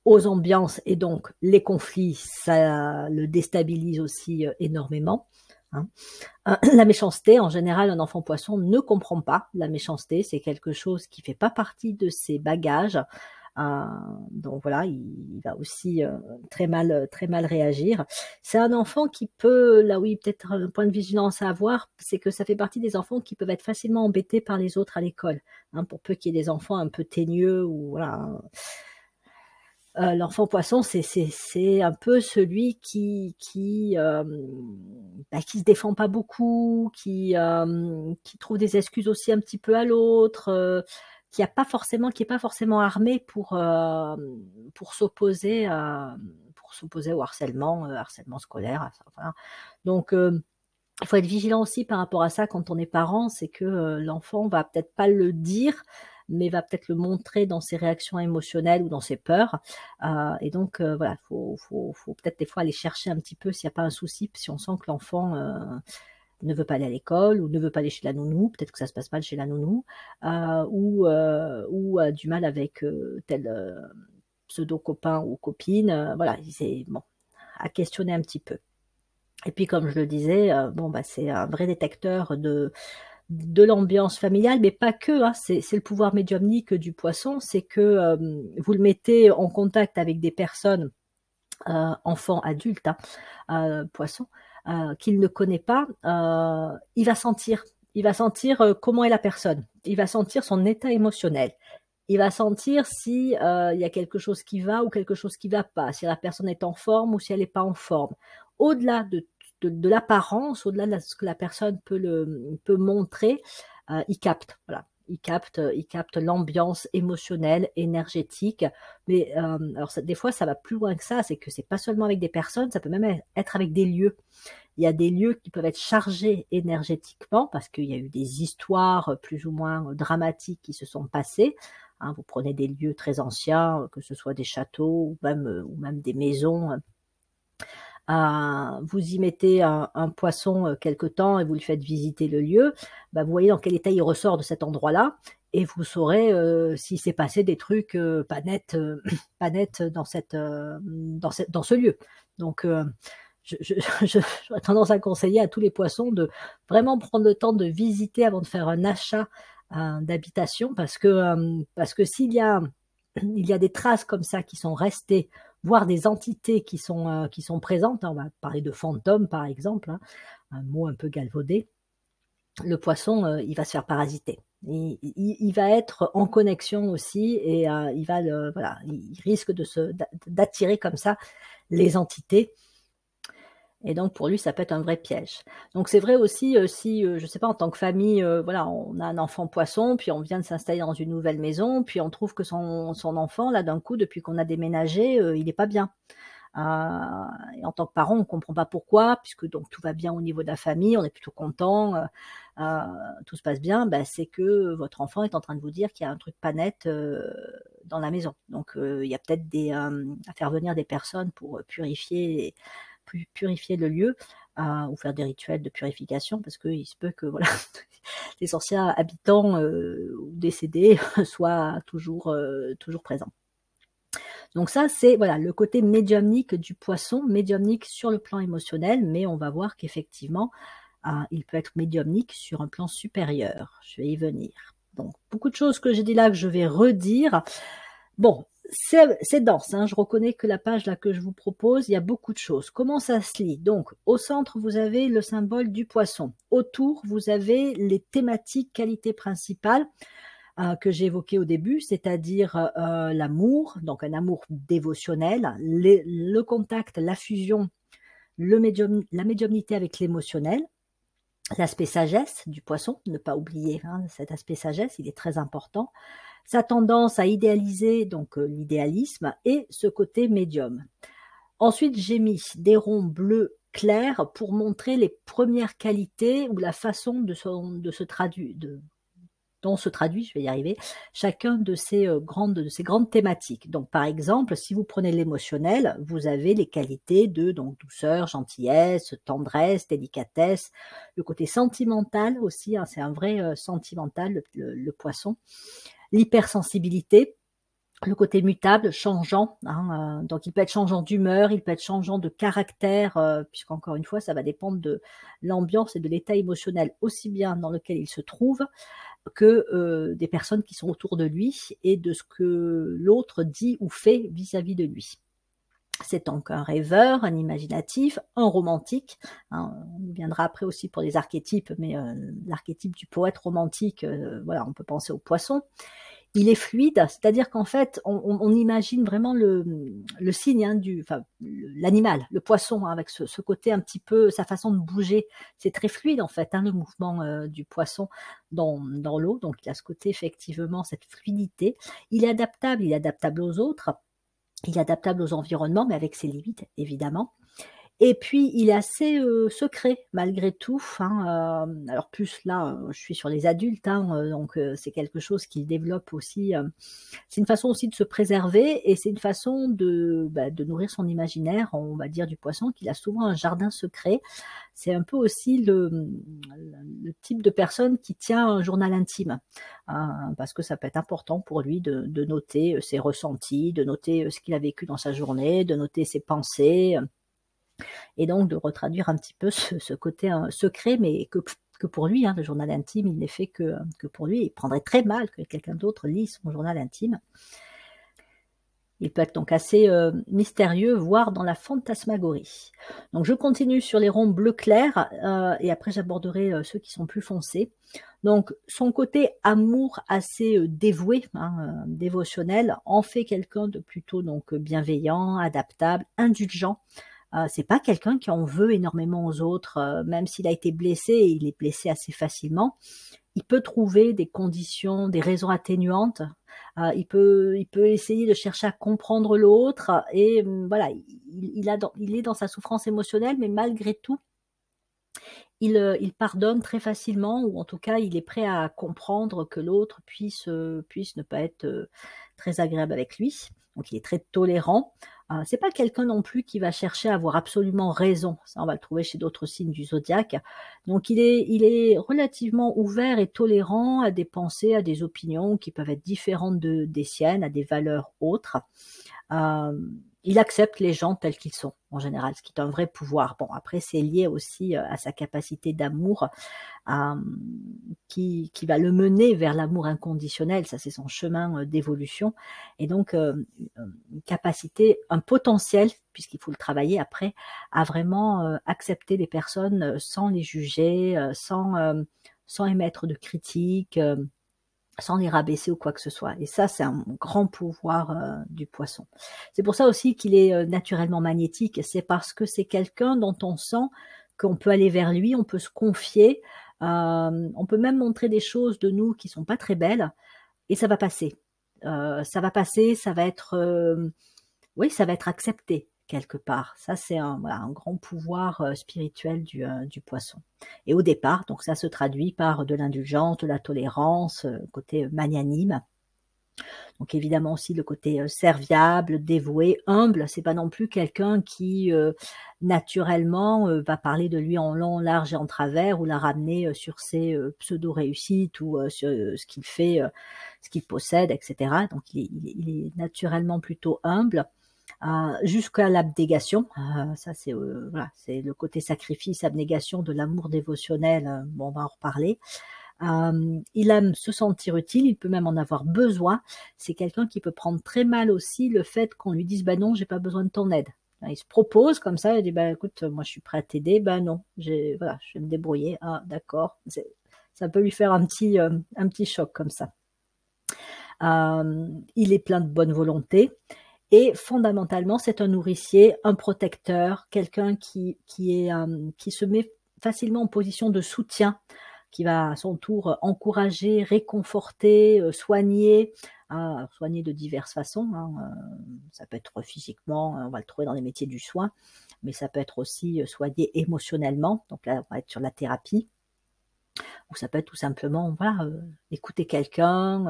aux ambiances et donc les conflits, ça le déstabilise aussi énormément. Hein. La méchanceté, en général, un enfant poisson ne comprend pas la méchanceté, c'est quelque chose qui fait pas partie de ses bagages. Euh, donc voilà, il va aussi très mal réagir. C'est un enfant qui peut, là oui, peut-être un point de vigilance à avoir, c'est que ça fait partie des enfants qui peuvent être facilement embêtés par les autres à l'école. Hein, pour peu qu'il y ait des enfants un peu teigneux ou voilà. L'enfant poisson, c'est un peu celui qui se défend pas beaucoup, qui trouve des excuses aussi un petit peu à l'autre, qui est pas forcément armé pour s'opposer au harcèlement scolaire. Voilà. Donc il faut être vigilant aussi par rapport à ça quand on est parent, c'est que l'enfant va peut-être pas le dire, mais va peut-être le montrer dans ses réactions émotionnelles ou dans ses peurs. Et donc voilà, faut peut-être des fois aller chercher un petit peu s'il n'y a pas un souci, si on sent que l'enfant ne veut pas aller à l'école ou ne veut pas aller chez la nounou, peut-être que ça se passe mal chez la nounou, ou a du mal avec tel pseudo copain ou copine. Voilà, c'est bon, à questionner un petit peu. Et puis, comme je le disais, bon, bah, c'est un vrai détecteur de l'ambiance familiale, mais pas que. Hein, c'est le pouvoir médiumnique du poisson, c'est que vous le mettez en contact avec des personnes, enfants, adultes, hein, poisson, qu'il ne connaît pas. Il va sentir comment est la personne. Il va sentir son état émotionnel. Il va sentir si il y a quelque chose qui va ou quelque chose qui va pas, si la personne est en forme ou si elle n'est pas en forme. Au-delà de l'apparence, au-delà de ce que la personne peut montrer, il capte. Voilà. Il capte l'ambiance émotionnelle, énergétique. Mais alors des fois, ça va plus loin que ça. C'est que c'est pas seulement avec des personnes, ça peut même être avec des lieux. Il y a des lieux qui peuvent être chargés énergétiquement parce qu'il y a eu des histoires plus ou moins dramatiques qui se sont passées. Hein, vous prenez des lieux très anciens, que ce soit des châteaux ou même des maisons. Vous y mettez un poisson quelque temps et vous lui faites visiter le lieu, bah, vous voyez dans quel état il ressort de cet endroit-là et vous saurez s'il s'est passé des trucs pas nets, pas nets dans ce lieu. Donc, j'aurais tendance à conseiller à tous les poissons de vraiment prendre le temps de visiter avant de faire un achat d'habitation parce que il y a des traces comme ça qui sont restées, voire des entités qui sont présentes. Hein, on va parler de fantômes, par exemple, hein, un mot un peu galvaudé. Le poisson, il va se faire parasiter. Il va être en connexion aussi et voilà, il risque d'attirer comme ça les entités et donc pour lui, ça peut être un vrai piège. Donc c'est vrai aussi si, je sais pas, en tant que famille, voilà, on a un enfant poisson, puis on vient de s'installer dans une nouvelle maison, puis on trouve que son enfant, là, d'un coup, depuis qu'on a déménagé, il est pas bien. Heu et en tant que parent, on comprend pas pourquoi, puisque donc tout va bien au niveau de la famille, on est plutôt content, tout se passe bien. Bah, c'est que votre enfant est en train de vous dire qu'il y a un truc pas net, dans la maison. Donc il y a peut-être à faire venir des personnes pour purifier le lieu, ou faire des rituels de purification parce qu'il se peut que voilà, les anciens habitants ou décédés soient toujours présents. Donc ça, c'est voilà le côté médiumnique du poisson, médiumnique sur le plan émotionnel, mais on va voir qu'effectivement, il peut être médiumnique sur un plan supérieur. Je vais y venir. Donc beaucoup de choses que j'ai dit là que je vais redire. Bon, c'est dense, hein. Je reconnais que la page là que je vous propose, il y a beaucoup de choses. Comment ça se lit? Donc, au centre, vous avez le symbole du poisson. Autour, vous avez les thématiques qualités principales que j'ai évoquées au début, c'est-à-dire l'amour, donc un amour dévotionnel, le contact, la fusion, la médiumnité avec l'émotionnel, l'aspect sagesse du poisson, ne pas oublier hein, cet aspect sagesse, il est très important. Sa tendance à idéaliser, donc l'idéalisme, et ce côté médium. Ensuite, j'ai mis des ronds bleus clairs pour montrer les premières qualités ou la façon de se traduire, dont se traduit, je vais y arriver, chacun de de ces grandes thématiques. Donc, par exemple, si vous prenez l'émotionnel, vous avez les qualités de donc, douceur, gentillesse, tendresse, délicatesse, le côté sentimental aussi, hein, c'est un vrai sentimental, le poisson, l'hypersensibilité, le côté mutable, changeant, hein, donc il peut être changeant d'humeur, il peut être changeant de caractère, puisqu'encore une fois, ça va dépendre de l'ambiance et de l'état émotionnel, aussi bien dans lequel il se trouve que, des personnes qui sont autour de lui et de ce que l'autre dit ou fait vis-à-vis de lui. C'est donc un rêveur, un imaginatif, un romantique, hein, on y viendra après aussi pour les archétypes, mais l'archétype du poète romantique, voilà, on peut penser au poisson. Il est fluide, c'est-à-dire qu'en fait, on imagine vraiment le signe, hein, enfin, l'animal, le poisson, hein, avec ce côté un petit peu, sa façon de bouger. C'est très fluide en fait, hein, le mouvement du poisson dans l'eau. Donc il a ce côté effectivement, cette fluidité. Il est adaptable aux autres, il est adaptable aux environnements, mais avec ses limites évidemment. Et puis il est assez, secret malgré tout, hein, alors plus là, je suis sur les adultes, hein, donc c'est quelque chose qu'il développe aussi, c'est une façon aussi de se préserver et c'est une façon de nourrir son imaginaire, on va dire, du poisson, qu'il a souvent un jardin secret. C'est un peu aussi le type de personne qui tient un journal intime, parce que ça peut être important pour lui de noter, ses ressentis, de noter, ce qu'il a vécu dans sa journée, de noter ses pensées, et donc de retraduire un petit peu ce côté secret, mais que pour lui, hein, le journal intime, il n'est fait que pour lui. Il prendrait très mal que quelqu'un d'autre lise son journal intime. Il peut être donc assez mystérieux, voire dans la fantasmagorie. Donc je continue sur les ronds bleu clair, et après j'aborderai ceux qui sont plus foncés. Donc son côté amour assez dévoué, hein, dévotionnel, en fait quelqu'un de plutôt donc bienveillant, adaptable, indulgent. C'est pas quelqu'un qui en veut énormément aux autres, même s'il a été blessé, et il est blessé assez facilement. Il peut trouver des conditions, des raisons atténuantes. Il peut essayer de chercher à comprendre l'autre et voilà, il est dans sa souffrance émotionnelle, mais malgré tout, il pardonne très facilement, ou en tout cas, il est prêt à comprendre que l'autre puisse ne pas être, très agréable avec lui. Donc il est très tolérant. C'est pas quelqu'un non plus qui va chercher à avoir absolument raison. Ça, on va le trouver chez d'autres signes du zodiaque. Donc il est relativement ouvert et tolérant à des pensées, à des opinions qui peuvent être différentes des siennes, à des valeurs autres. Il accepte les gens tels qu'ils sont, en général, ce qui est un vrai pouvoir. Bon, après, c'est lié aussi à sa capacité d'amour, qui va le mener vers l'amour inconditionnel. Ça, c'est son chemin d'évolution. Et donc, une capacité, un potentiel, puisqu'il faut le travailler après, à vraiment accepter les personnes sans les juger, sans émettre de critiques, sans les rabaisser ou quoi que ce soit. Et ça, c'est un grand pouvoir du poisson. C'est pour ça aussi qu'il est naturellement magnétique. C'est parce que c'est quelqu'un dont on sent qu'on peut aller vers lui, on peut se confier, on peut même montrer des choses de nous qui sont pas très belles, et ça va passer. Ça va passer, ça va être, oui, ça va être accepté quelque part. Ça, c'est voilà, un grand pouvoir spirituel du poisson. Et au départ, donc ça se traduit par de l'indulgence, de la tolérance, côté magnanime. Donc évidemment aussi le côté serviable, dévoué, humble. C'est pas non plus quelqu'un qui naturellement va parler de lui en long, large et en travers, ou la ramener sur ses pseudo réussites, ou sur ce qu'il fait, ce qu'il possède, etc. Donc il est naturellement plutôt humble, jusqu'à l'abnégation. Ça c'est voilà, c'est le côté sacrifice, abnégation de l'amour dévotionnel. Bon, on va en reparler. Il aime se sentir utile, il peut même en avoir besoin. C'est quelqu'un qui peut prendre très mal aussi le fait qu'on lui dise: «Bah non, j'ai pas besoin de ton aide». Il se propose comme ça, il dit: «Bah écoute, moi je suis prêt à t'aider». «Bah non, voilà, je vais me débrouiller». «Ah d'accord». Ça peut lui faire un petit choc comme ça. Il est plein de bonne volonté, et fondamentalement, c'est un nourricier, un protecteur, quelqu'un qui se met facilement en position de soutien, qui va à son tour encourager, réconforter, soigner, soigner de diverses façons, hein, ça peut être physiquement, on va le trouver dans les métiers du soin, mais ça peut être aussi, soigner émotionnellement, donc là, on va être sur la thérapie, ou ça peut être tout simplement, voilà, écouter quelqu'un,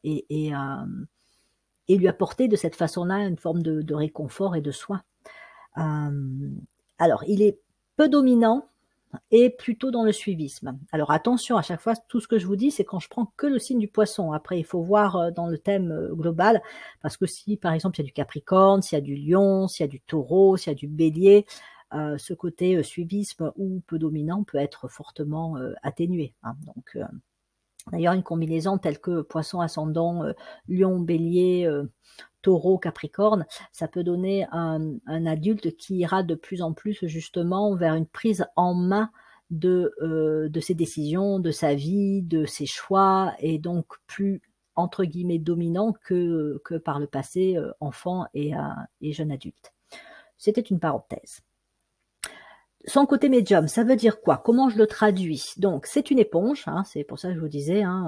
et lui apporter de cette façon-là une forme de réconfort et de soin. Alors il est peu dominant, et plutôt dans le suivisme. Alors attention, à chaque fois, tout ce que je vous dis, c'est quand je prends que le signe du poisson. Après, il faut voir dans le thème global, parce que si, par exemple, il y a du Capricorne, s'il y a du Lion, s'il y a du Taureau, s'il y a du Bélier, ce côté suivisme ou peu dominant peut être fortement atténué, hein. Donc, d'ailleurs, une combinaison telle que Poisson ascendant, Lion, Bélier, Taureau, Capricorne, ça peut donner un adulte qui ira de plus en plus justement vers une prise en main de ses décisions, de sa vie, de ses choix, et donc plus entre guillemets dominant que par le passé, enfant et jeune adulte. C'était une parenthèse. Son côté médium, ça veut dire quoi? Comment je le traduis? Donc, c'est une éponge, hein, c'est pour ça que je vous disais, hein,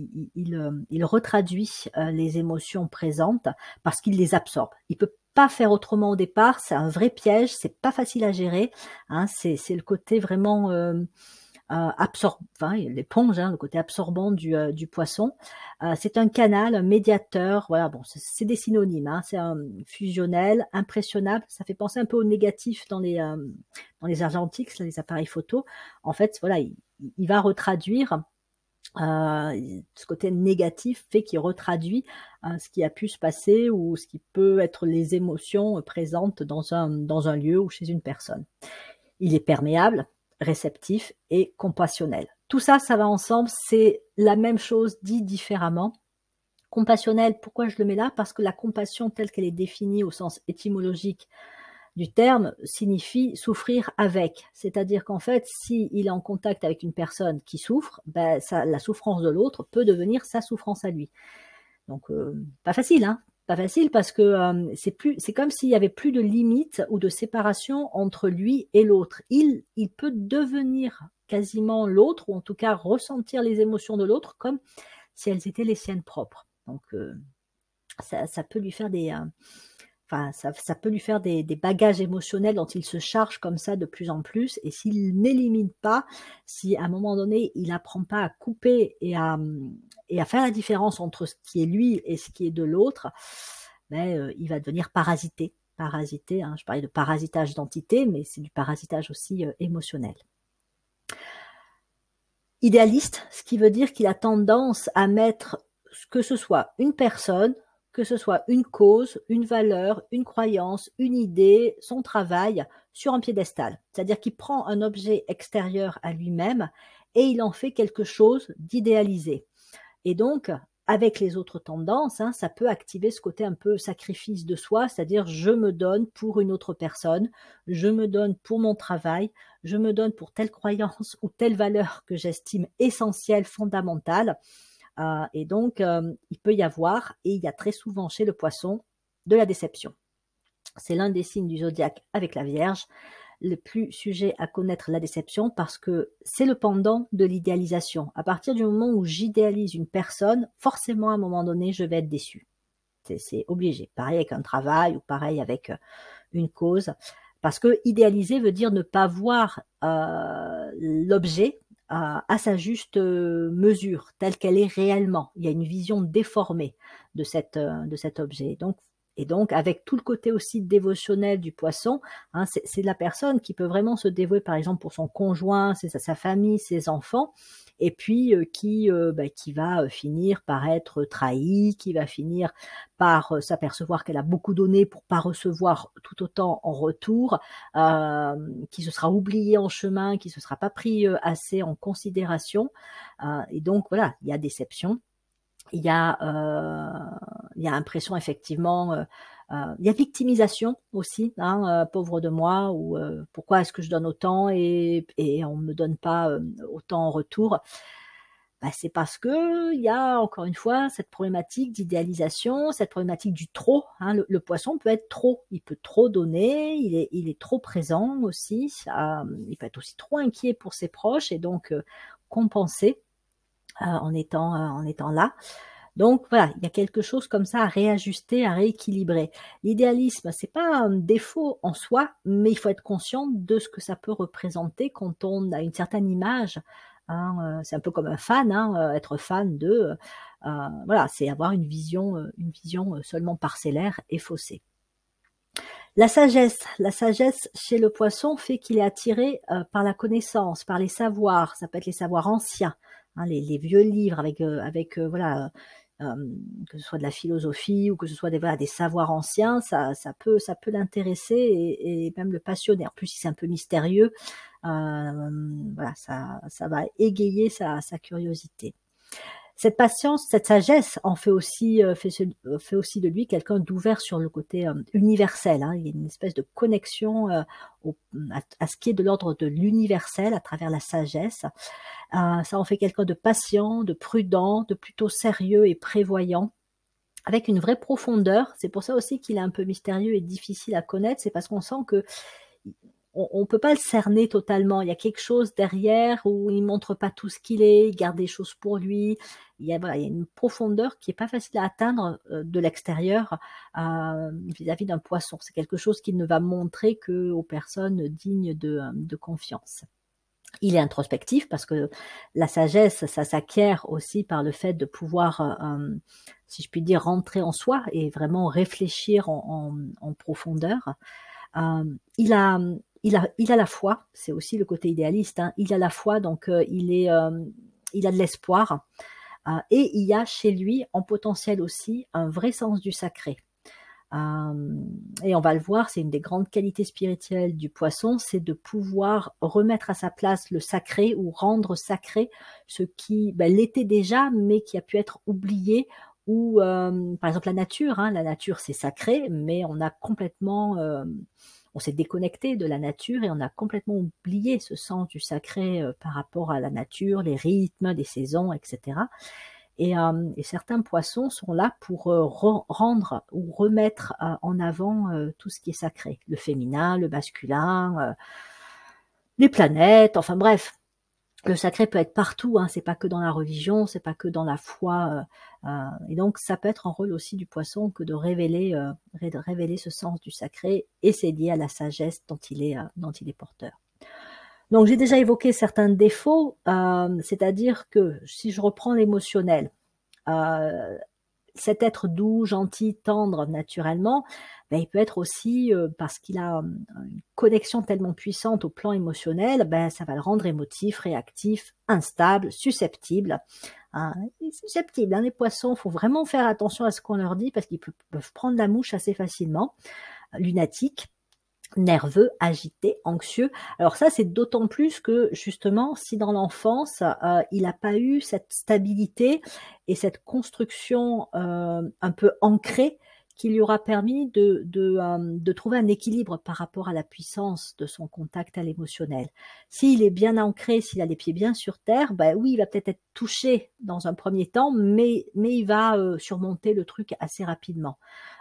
il retraduit les émotions présentes parce qu'il les absorbe. Il peut pas faire autrement au départ, c'est un vrai piège, c'est pas facile à gérer, hein, c'est le côté vraiment enfin, l'éponge, hein, le côté absorbant du poisson. C'est un canal, un médiateur, voilà, bon, c'est des synonymes, hein, c'est un fusionnel, impressionnable, ça fait penser un peu au négatif dans les argentiques, là, les appareils photo. En fait, voilà, il va retraduire ce côté négatif fait qu'il retraduit ce qui a pu se passer ou ce qui peut être les émotions présentes dans un lieu ou chez une personne. Il est perméable, réceptif et compassionnel. Tout ça, ça va ensemble, c'est la même chose dit différemment. Compassionnel, pourquoi je le mets là? Parce que la compassion telle qu'elle est définie au sens étymologique du terme signifie souffrir avec. C'est-à-dire qu'en fait, s'il est en contact avec une personne qui souffre, ben, la souffrance de l'autre peut devenir sa souffrance à lui. Donc, pas facile, hein, pas facile parce que c'est comme s'il y avait plus de limite ou de séparation entre lui et l'autre. Il peut devenir quasiment l'autre, ou en tout cas ressentir les émotions de l'autre comme si elles étaient les siennes propres. Donc, ça peut lui faire enfin, ça peut lui faire des bagages émotionnels dont il se charge comme ça de plus en plus. Et s'il n'élimine pas, si à un moment donné, il n'apprend pas à couper et à faire la différence entre ce qui est lui et ce qui est de l'autre, ben, il va devenir parasité. Parasité, hein, je parlais de parasitage d'entité, mais c'est du parasitage aussi émotionnel. Idéaliste, ce qui veut dire qu'il a tendance à mettre, que ce soit une personne, que ce soit une cause, une valeur, une croyance, une idée, son travail, sur un piédestal. C'est-à-dire qu'il prend un objet extérieur à lui-même et il en fait quelque chose d'idéalisé. Et donc, avec les autres tendances, hein, ça peut activer ce côté un peu sacrifice de soi, c'est-à-dire je me donne pour une autre personne, je me donne pour mon travail, je me donne pour telle croyance ou telle valeur que j'estime essentielle, fondamentale. Et donc, il peut y avoir, et il y a très souvent chez le poisson, de la déception. C'est l'un des signes du zodiaque avec la Vierge, le plus sujet à connaître la déception parce que c'est le pendant de l'idéalisation. À partir du moment où j'idéalise une personne, forcément à un moment donné, je vais être déçu. C'est obligé. Pareil avec un travail ou pareil avec une cause. Parce que idéaliser veut dire ne pas voir l'objet à sa juste mesure, telle qu'elle est réellement. Il y a une vision déformée de cet objet. Et donc, avec tout le côté aussi dévotionnel du poisson, hein, c'est la personne qui peut vraiment se dévouer, par exemple, pour son conjoint, sa famille, ses enfants, et puis qui va finir par être trahie, qui va finir par s'apercevoir qu'elle a beaucoup donné pour pas recevoir tout autant en retour, qui se sera oublié en chemin, qui se sera pas pris assez en considération. Et donc voilà, il y a déception. Il y a impression effectivement, il y a victimisation aussi, hein, pauvre de moi, ou pourquoi est-ce que je donne autant et on me donne pas autant en retour. Bah, c'est parce que il y a encore une fois cette problématique d'idéalisation, cette problématique du trop, hein. Le poisson peut être trop, il peut trop donner, il est trop présent aussi, il peut être aussi trop inquiet pour ses proches et donc compenser en étant là. Donc voilà, il y a quelque chose comme ça à réajuster, à rééquilibrer. L'idéalisme, c'est pas un défaut en soi, mais il faut être conscient de ce que ça peut représenter quand on a une certaine image, hein, c'est un peu comme un fan, hein, être fan de, voilà, c'est avoir une vision seulement parcellaire et faussée. La sagesse chez le poisson fait qu'il est attiré par la connaissance, par les savoirs. Ça peut être les savoirs anciens, hein, les vieux livres voilà, que ce soit de la philosophie ou que ce soit voilà, des savoirs anciens, ça peut l'intéresser et même le passionner. En plus, si c'est un peu mystérieux, voilà, ça va égayer sa curiosité. Cette patience, cette sagesse en fait aussi de lui quelqu'un d'ouvert sur le côté universel, hein. Il y a une espèce de connexion à ce qui est de l'ordre de l'universel à travers la sagesse. Ça en fait quelqu'un de patient, de prudent, de plutôt sérieux et prévoyant, avec une vraie profondeur. C'est pour ça aussi qu'il est un peu mystérieux et difficile à connaître, c'est parce qu'on sent que on peut pas le cerner totalement. Il y a quelque chose derrière où il montre pas tout ce qu'il est, il garde des choses pour lui. Voilà, il y a une profondeur qui est pas facile à atteindre de l'extérieur vis-à-vis d'un poisson. C'est quelque chose qu'il ne va montrer que aux personnes dignes de confiance. Il est introspectif parce que la sagesse, ça s'acquiert aussi par le fait de pouvoir, si je puis dire, rentrer en soi et vraiment réfléchir en profondeur. Il a la foi, c'est aussi le côté idéaliste, hein. Il a la foi, donc il a de l'espoir, et il y a chez lui, en potentiel aussi, un vrai sens du sacré. Et on va le voir, c'est une des grandes qualités spirituelles du poisson, c'est de pouvoir remettre à sa place le sacré ou rendre sacré ce qui l'était déjà, mais qui a pu être oublié. Ou par exemple la nature, hein, la nature c'est sacré, mais on s'est déconnecté de la nature et on a complètement oublié ce sens du sacré par rapport à la nature, les rythmes des saisons, etc. Et certains poissons sont là pour rendre ou remettre en avant tout ce qui est sacré, le féminin, le masculin, les planètes, enfin bref. Le sacré peut être partout, hein, c'est pas que dans la religion, c'est pas que dans la foi, et donc ça peut être un rôle aussi du poisson que de révéler ce sens du sacré, et c'est lié à la sagesse dont il est porteur. Donc j'ai déjà évoqué certains défauts, c'est-à-dire que si je reprends l'émotionnel, cet être doux, gentil, tendre naturellement, il peut être aussi, parce qu'il a une connexion tellement puissante au plan émotionnel, ça va le rendre émotif, réactif, instable, susceptible. Hein, susceptible, hein, les poissons, il faut vraiment faire attention à ce qu'on leur dit parce qu'ils peuvent prendre la mouche assez facilement, lunatiques, nerveux, agité, anxieux. Alors ça, c'est d'autant plus que justement, si dans l'enfance, il n'a pas eu cette stabilité et cette construction un peu ancrée qui lui aura permis de trouver un équilibre par rapport à la puissance de son contact à l'émotionnel. S'il est bien ancré, s'il a les pieds bien sur terre, oui, il va peut-être être touché dans un premier temps, mais il va surmonter le truc assez rapidement.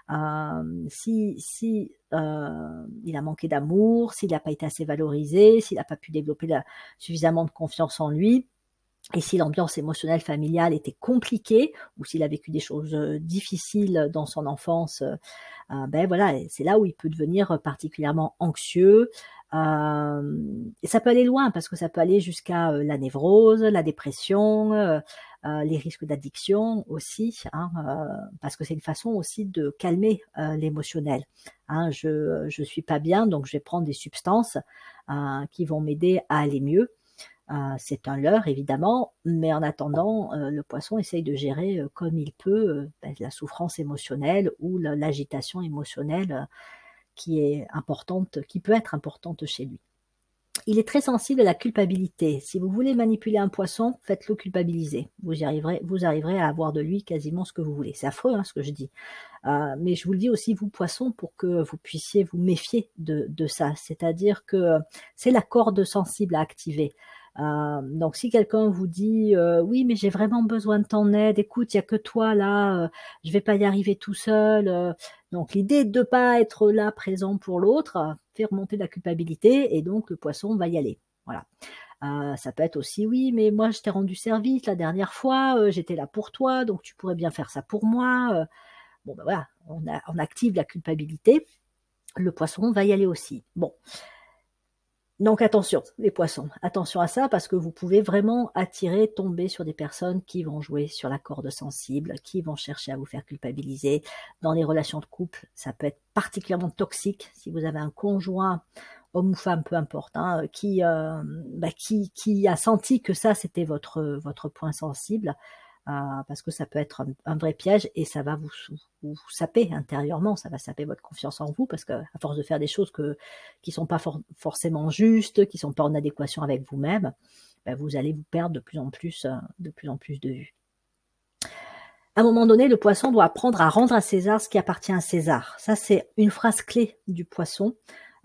Si il a manqué d'amour, s'il n'a pas été assez valorisé, s'il n'a pas pu développer suffisamment de confiance en lui, et si l'ambiance émotionnelle familiale était compliquée, ou s'il a vécu des choses difficiles dans son enfance, voilà, c'est là où il peut devenir particulièrement anxieux. Et ça peut aller loin, parce que ça peut aller jusqu'à la névrose, la dépression, les risques d'addiction aussi, hein, parce que c'est une façon aussi de calmer l'émotionnel. Hein, je suis pas bien, donc je vais prendre des substances qui vont m'aider à aller mieux. C'est un leurre évidemment, mais en attendant, le poisson essaye de gérer comme il peut la souffrance émotionnelle ou l'agitation émotionnelle qui peut être importante chez lui. Il est très sensible à la culpabilité. Si vous voulez manipuler un poisson, faites-le culpabiliser. Vous arriverez à avoir de lui quasiment ce que vous voulez. C'est affreux, hein, ce que je dis. Mais je vous le dis aussi, vous poissons, pour que vous puissiez vous méfier de ça. C'est-à-dire que c'est la corde sensible à activer. Donc si quelqu'un vous dit oui, mais j'ai vraiment besoin de ton aide, écoute, il n'y a que toi là, je vais pas y arriver tout seul. Donc l'idée de ne pas être là présent pour l'autre fait remonter la culpabilité, et donc le poisson va y aller. Voilà. Ça peut être aussi oui, mais moi je t'ai rendu service la dernière fois, j'étais là pour toi, donc tu pourrais bien faire ça pour moi. Bon voilà, on active la culpabilité, le poisson va y aller aussi. Bon. Donc attention, les poissons, attention à ça parce que vous pouvez vraiment attirer, tomber sur des personnes qui vont jouer sur la corde sensible, qui vont chercher à vous faire culpabiliser. Dans les relations de couple, ça peut être particulièrement toxique si vous avez un conjoint, homme ou femme, peu importe, hein, qui a senti que ça c'était votre point sensible. Parce que ça peut être un vrai piège et ça va vous saper intérieurement, ça va saper votre confiance en vous parce qu'à force de faire des choses qui sont pas forcément justes, qui sont pas en adéquation avec vous-même, ben vous allez vous perdre de plus en plus de vue. À un moment donné, le poisson doit apprendre à rendre à César ce qui appartient à César. Ça, c'est une phrase clé du poisson.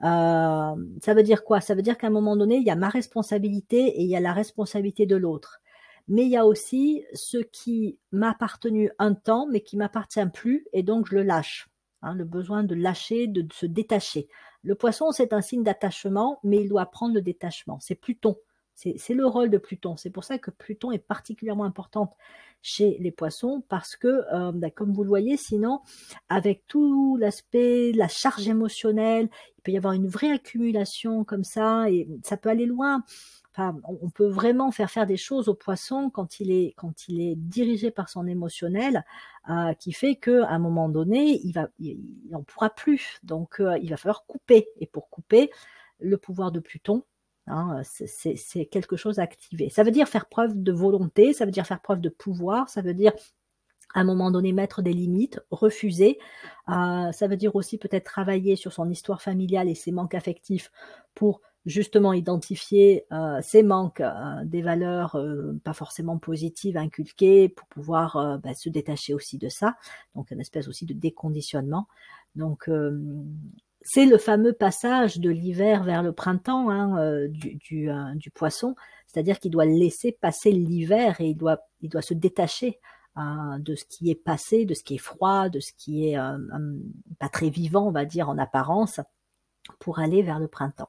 Ça veut dire quoi? Ça veut dire qu'à un moment donné, il y a ma responsabilité et il y a la responsabilité de l'autre. Mais il y a aussi ce qui m'a appartenu un temps, mais qui m'appartient plus, et donc je le lâche. Hein, le besoin de lâcher, de se détacher. Le poisson, c'est un signe d'attachement, mais il doit prendre le détachement. C'est Pluton. C'est le rôle de Pluton. C'est pour ça que Pluton est particulièrement importante chez les poissons, parce que, comme vous le voyez, sinon, avec tout l'aspect, la charge émotionnelle, il peut y avoir une vraie accumulation comme ça, et ça peut aller loin. Enfin, on peut vraiment faire des choses au poisson quand il est dirigé par son émotionnel, qui fait qu'à un moment donné, il n'en pourra plus. Donc, il va falloir couper. Et pour couper, le pouvoir de Pluton, hein, c'est quelque chose à activer. Ça veut dire faire preuve de volonté, ça veut dire faire preuve de pouvoir, ça veut dire à un moment donné mettre des limites, refuser. Ça veut dire aussi peut-être travailler sur son histoire familiale et ses manques affectifs pour justement identifier ces manques, des valeurs pas forcément positives inculquées pour pouvoir se détacher aussi de ça. Donc une espèce aussi de déconditionnement. Donc c'est le fameux passage de l'hiver vers le printemps, hein, du poisson, c'est-à-dire qu'il doit laisser passer l'hiver et il doit se détacher de ce qui est passé, de ce qui est froid, de ce qui est pas très vivant, on va dire, en apparence, pour aller vers le printemps.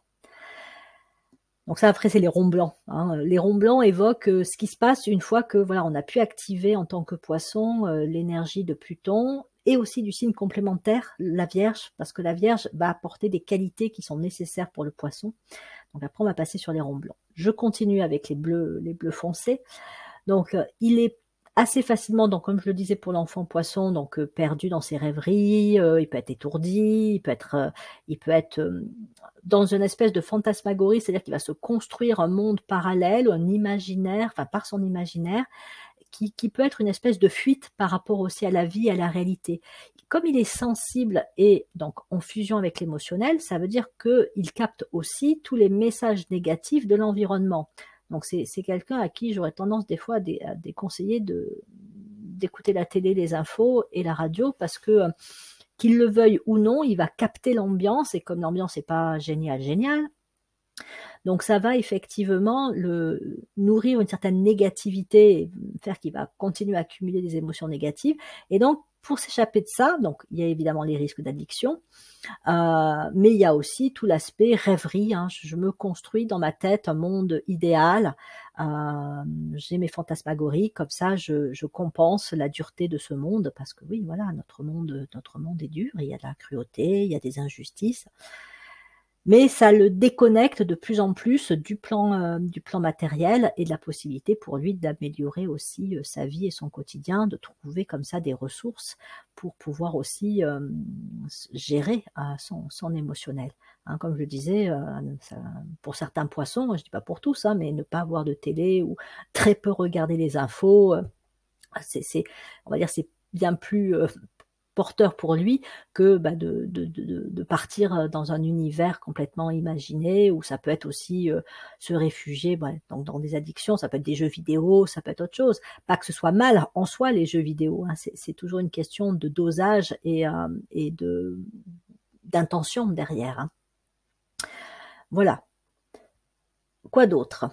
Donc ça, après, c'est les ronds blancs. Hein. Les ronds blancs évoquent ce qui se passe une fois que voilà, on a pu activer en tant que poisson l'énergie de Pluton et aussi du signe complémentaire, la Vierge, parce que la Vierge va apporter des qualités qui sont nécessaires pour le poisson. Donc après, on va passer sur les ronds blancs. Je continue avec les bleus foncés. Donc, il est assez facilement, donc comme je le disais pour l'enfant poisson, donc perdu dans ses rêveries, il peut être étourdi, il peut être dans une espèce de fantasmagorie, c'est-à-dire qu'il va se construire un monde parallèle, un imaginaire, enfin par son imaginaire, qui peut être une espèce de fuite par rapport aussi à la vie, à la réalité. Comme il est sensible et donc en fusion avec l'émotionnel, ça veut dire qu'il capte aussi tous les messages négatifs de l'environnement. Donc c'est quelqu'un à qui j'aurais tendance des fois à déconseiller d'écouter la télé, les infos et la radio parce que qu'il le veuille ou non, il va capter l'ambiance et comme l'ambiance n'est pas géniale, donc ça va effectivement le nourrir une certaine négativité et faire qu'il va continuer à accumuler des émotions négatives. Et donc pour s'échapper de ça, donc il y a évidemment les risques d'addiction, mais il y a aussi tout l'aspect rêverie. Hein. Je me construis dans ma tête un monde idéal. J'ai mes fantasmagories, comme ça je compense la dureté de ce monde parce que oui, voilà, notre monde est dur. Il y a de la cruauté, il y a des injustices. Mais ça le déconnecte de plus en plus du plan matériel et de la possibilité pour lui d'améliorer aussi sa vie et son quotidien, de trouver comme ça des ressources pour pouvoir aussi gérer son émotionnel. Hein, comme je le disais, pour certains poissons, je dis pas pour tous, hein, mais ne pas avoir de télé ou très peu regarder les infos, on va dire c'est bien plus porteur pour lui que de partir dans un univers complètement imaginé où ça peut être aussi se réfugier donc dans des addictions, ça peut être des jeux vidéo, ça peut être autre chose. Pas que ce soit mal en soi les jeux vidéo, hein, c'est toujours une question de dosage et d'intention derrière. Hein. Voilà. Quoi d'autre?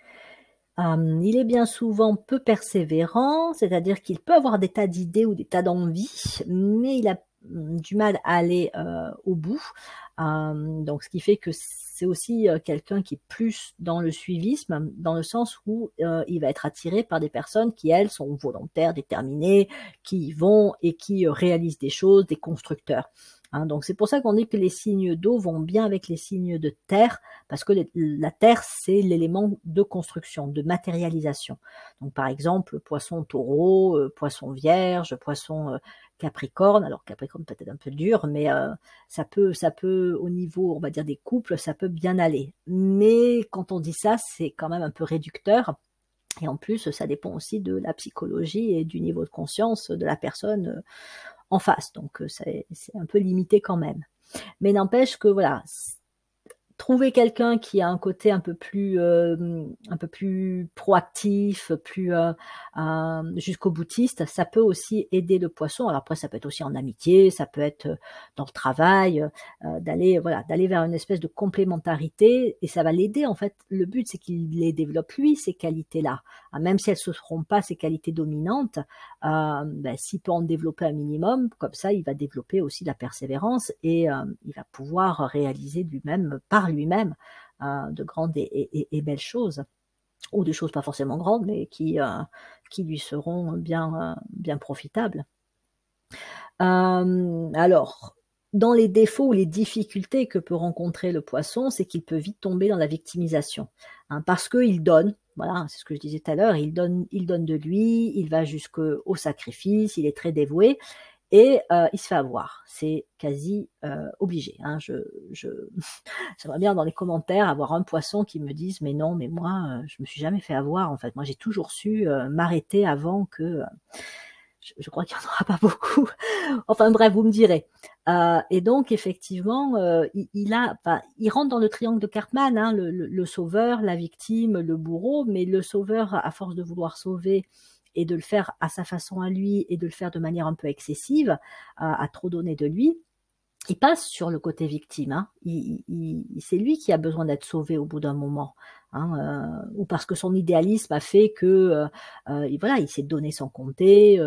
Il est bien souvent peu persévérant, c'est-à-dire qu'il peut avoir des tas d'idées ou des tas d'envies, mais il a du mal à aller au bout. Donc ce qui fait que c'est aussi quelqu'un qui est plus dans le suivisme, dans le sens où il va être attiré par des personnes qui, elles, sont volontaires, déterminées, qui y vont et qui réalisent des choses, des constructeurs. hein. Donc c'est pour ça qu'on dit que les signes d'eau vont bien avec les signes de terre, parce que la terre, c'est l'élément de construction, de matérialisation. Donc par exemple, poisson taureau, poisson vierge, poisson capricorne. Alors capricorne peut-être un peu dur, mais ça peut au niveau, on va dire, des couples, ça peut bien aller. Mais quand on dit ça, c'est quand même un peu réducteur. Et en plus, ça dépend aussi de la psychologie et du niveau de conscience de la personne en face. Donc c'est un peu limité quand même. Mais n'empêche que voilà, trouver quelqu'un qui a un côté un peu plus proactif, plus jusqu'au boutiste, ça peut aussi aider le poisson. Alors après, ça peut être aussi en amitié, ça peut être dans le travail, d'aller voilà, d'aller vers une espèce de complémentarité et ça va l'aider en fait. Le but, c'est qu'il les développe lui, ces qualités-là. Même si elles ne seront pas ses qualités dominantes, s'il peut en développer un minimum, comme ça, il va développer aussi la persévérance et il va pouvoir réaliser lui-même, par lui-même, de grandes et belles choses, ou des choses pas forcément grandes, mais qui lui seront bien profitables. Alors, dans les défauts ou les difficultés que peut rencontrer le poisson, c'est qu'il peut vite tomber dans la victimisation, hein, parce qu'il donne, voilà, c'est ce que je disais tout à l'heure, il donne de lui, il va jusqu'au sacrifice, il est très dévoué et il se fait avoir. C'est quasi obligé, hein. J'aimerais bien dans les commentaires avoir un poisson qui me dise: «Mais non, mais moi, je me suis jamais fait avoir en fait. Moi, j'ai toujours su m'arrêter avant que, je crois qu'il n'y en aura pas beaucoup. Enfin bref, vous me direz. Et donc effectivement, il rentre dans le triangle de Cartman, hein, le sauveur, la victime, le bourreau, mais le sauveur, à force de vouloir sauver et de le faire à sa façon à lui et de le faire de manière un peu excessive, à trop donner de lui, il passe sur le côté victime, hein. C'est lui qui a besoin d'être sauvé au bout d'un moment, hein, ou parce que son idéalisme a fait que, voilà, il s'est donné sans compter,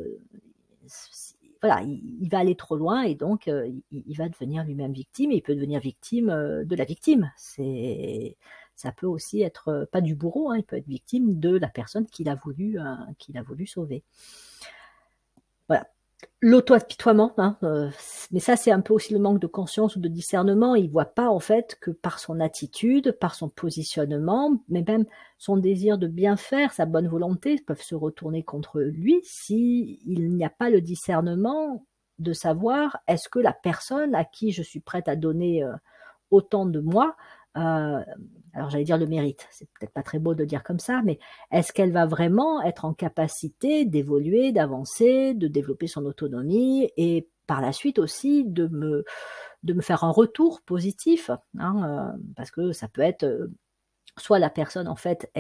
voilà, il va aller trop loin et donc il va devenir lui-même victime et il peut devenir victime de la victime. Ça peut aussi être pas du bourreau, hein, il peut être victime de la personne qu'il a voulu sauver. Voilà. L'auto-apitoiement, hein, mais ça, c'est un peu aussi le manque de conscience ou de discernement. Il voit pas, en fait, que par son attitude, par son positionnement, mais même son désir de bien faire, sa bonne volonté peuvent se retourner contre lui si il n'y a pas le discernement de savoir est-ce que la personne à qui je suis prête à donner autant de moi, alors j'allais dire le mérite, c'est peut-être pas très beau de le dire comme ça, mais est-ce qu'elle va vraiment être en capacité d'évoluer, d'avancer, de développer son autonomie et par la suite aussi de me faire un retour positif, hein, parce que ça peut être, soit la personne en fait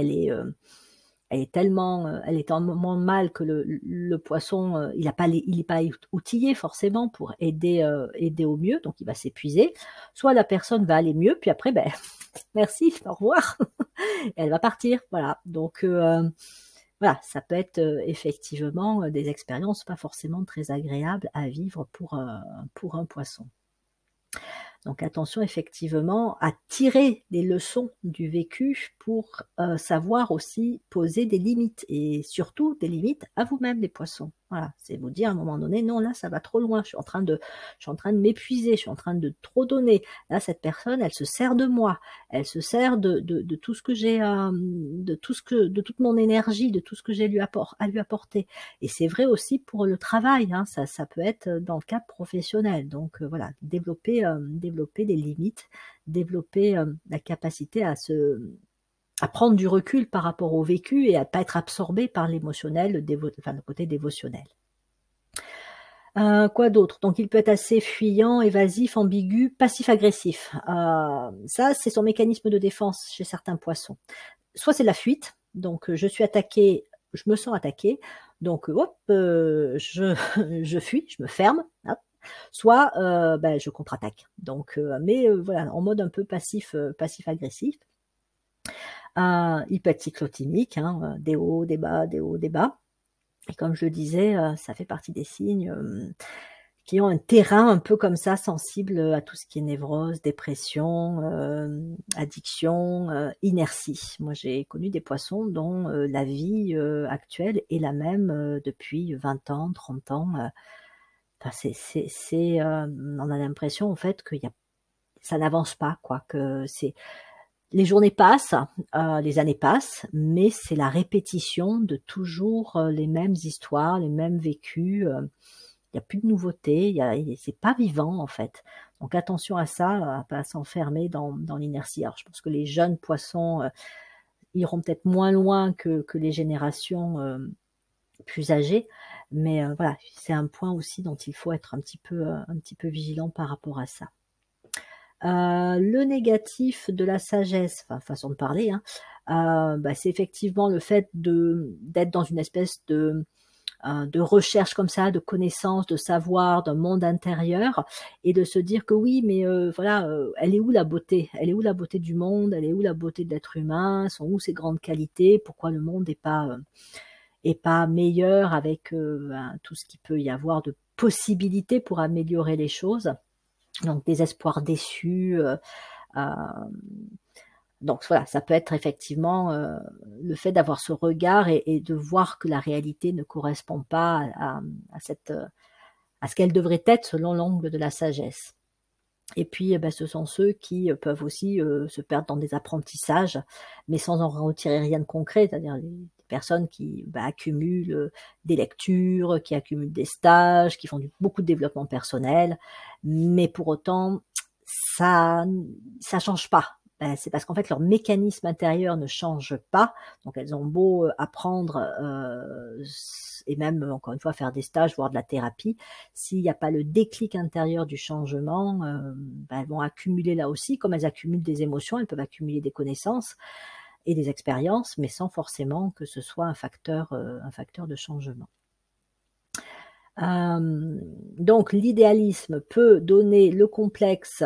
elle est tellement mal que le poisson, il est pas outillé forcément pour aider au mieux, donc il va s'épuiser. Soit la personne va aller mieux, puis après, merci, au revoir, et elle va partir, voilà. Donc voilà, ça peut être, effectivement, des expériences pas forcément très agréables à vivre pour un poisson. Donc attention effectivement à tirer des leçons du vécu pour, savoir aussi poser des limites et surtout des limites à vous-même les poissons. Voilà, c'est vous dire à un moment donné: «Non là ça va trop loin, je suis en train de m'épuiser, je suis en train de trop donner. Là cette personne elle se sert de moi, elle se sert de tout ce que j'ai, de toute mon énergie, de tout ce que j'ai à lui apporter». Et c'est vrai aussi pour le travail, hein, ça peut être dans le cadre professionnel. Donc voilà, développer des limites, développer la capacité à prendre du recul par rapport au vécu et à pas être absorbé par l'émotionnel, enfin le côté dévotionnel. Quoi d'autre? Donc il peut être assez fuyant, évasif, ambigu, passif-agressif. Ça, c'est son mécanisme de défense chez certains poissons. Soit c'est la fuite, donc je suis attaqué, je me sens attaqué, donc hop, je je fuis, je me ferme, hop. Soit, je contre-attaque. Donc mais voilà, en mode un peu passif-agressif. Il peut être cyclotimique, hein, des hauts, des bas, des hauts, des bas. Et comme je le disais, ça fait partie des signes, qui ont un terrain un peu comme ça sensible, à tout ce qui est névrose, dépression, addiction, inertie. Moi, j'ai connu des poissons dont, la vie, actuelle est la même, depuis 20 ans, 30 ans, enfin on a l'impression en fait ça n'avance pas quoi, que les journées passent, les années passent, mais c'est la répétition de toujours, les mêmes histoires, les mêmes vécus, il y a plus de nouveautés, c'est pas vivant en fait. Donc attention à ça, à pas s'enfermer dans l'inertie. Alors je pense que les jeunes poissons, iront peut-être moins loin que les générations, plus âgées, mais voilà, c'est un point aussi dont il faut être un petit peu vigilant par rapport à ça. Le négatif de la sagesse, enfin façon de parler, hein, c'est effectivement le fait d'être dans une espèce de recherche comme ça, de connaissances, de savoir, d'un monde intérieur et de se dire que oui, mais voilà, elle est où la beauté? Elle est où la beauté du monde? Elle est où la beauté de l'être humain? Sont où ses grandes qualités? Pourquoi le monde est pas meilleur avec, tout ce qu'il peut y avoir de possibilités pour améliorer les choses? Donc des espoirs déçus, hem, donc voilà, ça peut être effectivement, le fait d'avoir ce regard et de voir que la réalité ne correspond pas à ce qu'elle devrait être selon l'angle de la sagesse. Et puis, ce sont ceux qui, peuvent aussi, se perdre dans des apprentissages, mais sans en retirer rien de concret. C'est-à-dire les personnes qui, accumulent, des lectures, qui accumulent des stages, qui font beaucoup de développement personnel, mais pour autant, ça ça change pas. C'est parce qu'en fait leur mécanisme intérieur ne change pas, donc elles ont beau, apprendre, et même, encore une fois, faire des stages, voire de la thérapie, s'il n'y a pas le déclic intérieur du changement, elles vont accumuler là aussi, comme elles accumulent des émotions, elles peuvent accumuler des connaissances et des expériences, mais sans forcément que ce soit un facteur de changement. Donc l'idéalisme peut donner le complexe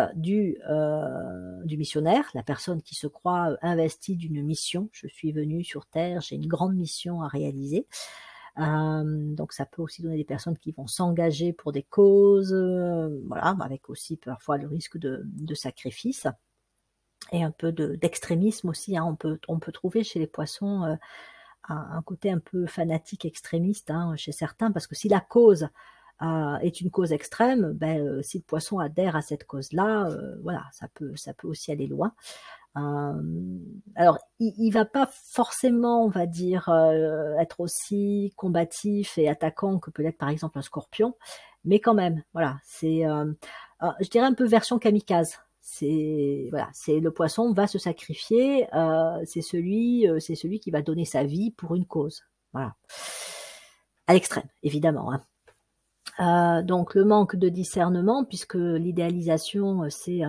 du missionnaire, la personne qui se croit, investie d'une mission. «Je suis venu sur terre, j'ai une grande mission à réaliser». Donc ça peut aussi donner des personnes qui vont s'engager pour des causes, voilà, avec aussi parfois le risque de sacrifice et un peu d'extrémisme aussi, hein. On peut trouver chez les poissons, un côté un peu fanatique extrémiste, hein, chez certains, parce que si la cause, est une cause extrême, si le poisson adhère à cette cause-là, voilà, ça peut aussi aller loin. Alors il va pas forcément, on va dire, être aussi combatif et attaquant que peut l'être par exemple un scorpion, mais quand même, voilà, je dirais un peu version kamikaze. C'est voilà, c'est le poisson va se sacrifier, c'est celui qui va donner sa vie pour une cause. Voilà. À l'extrême, évidemment, hein. Donc le manque de discernement puisque l'idéalisation,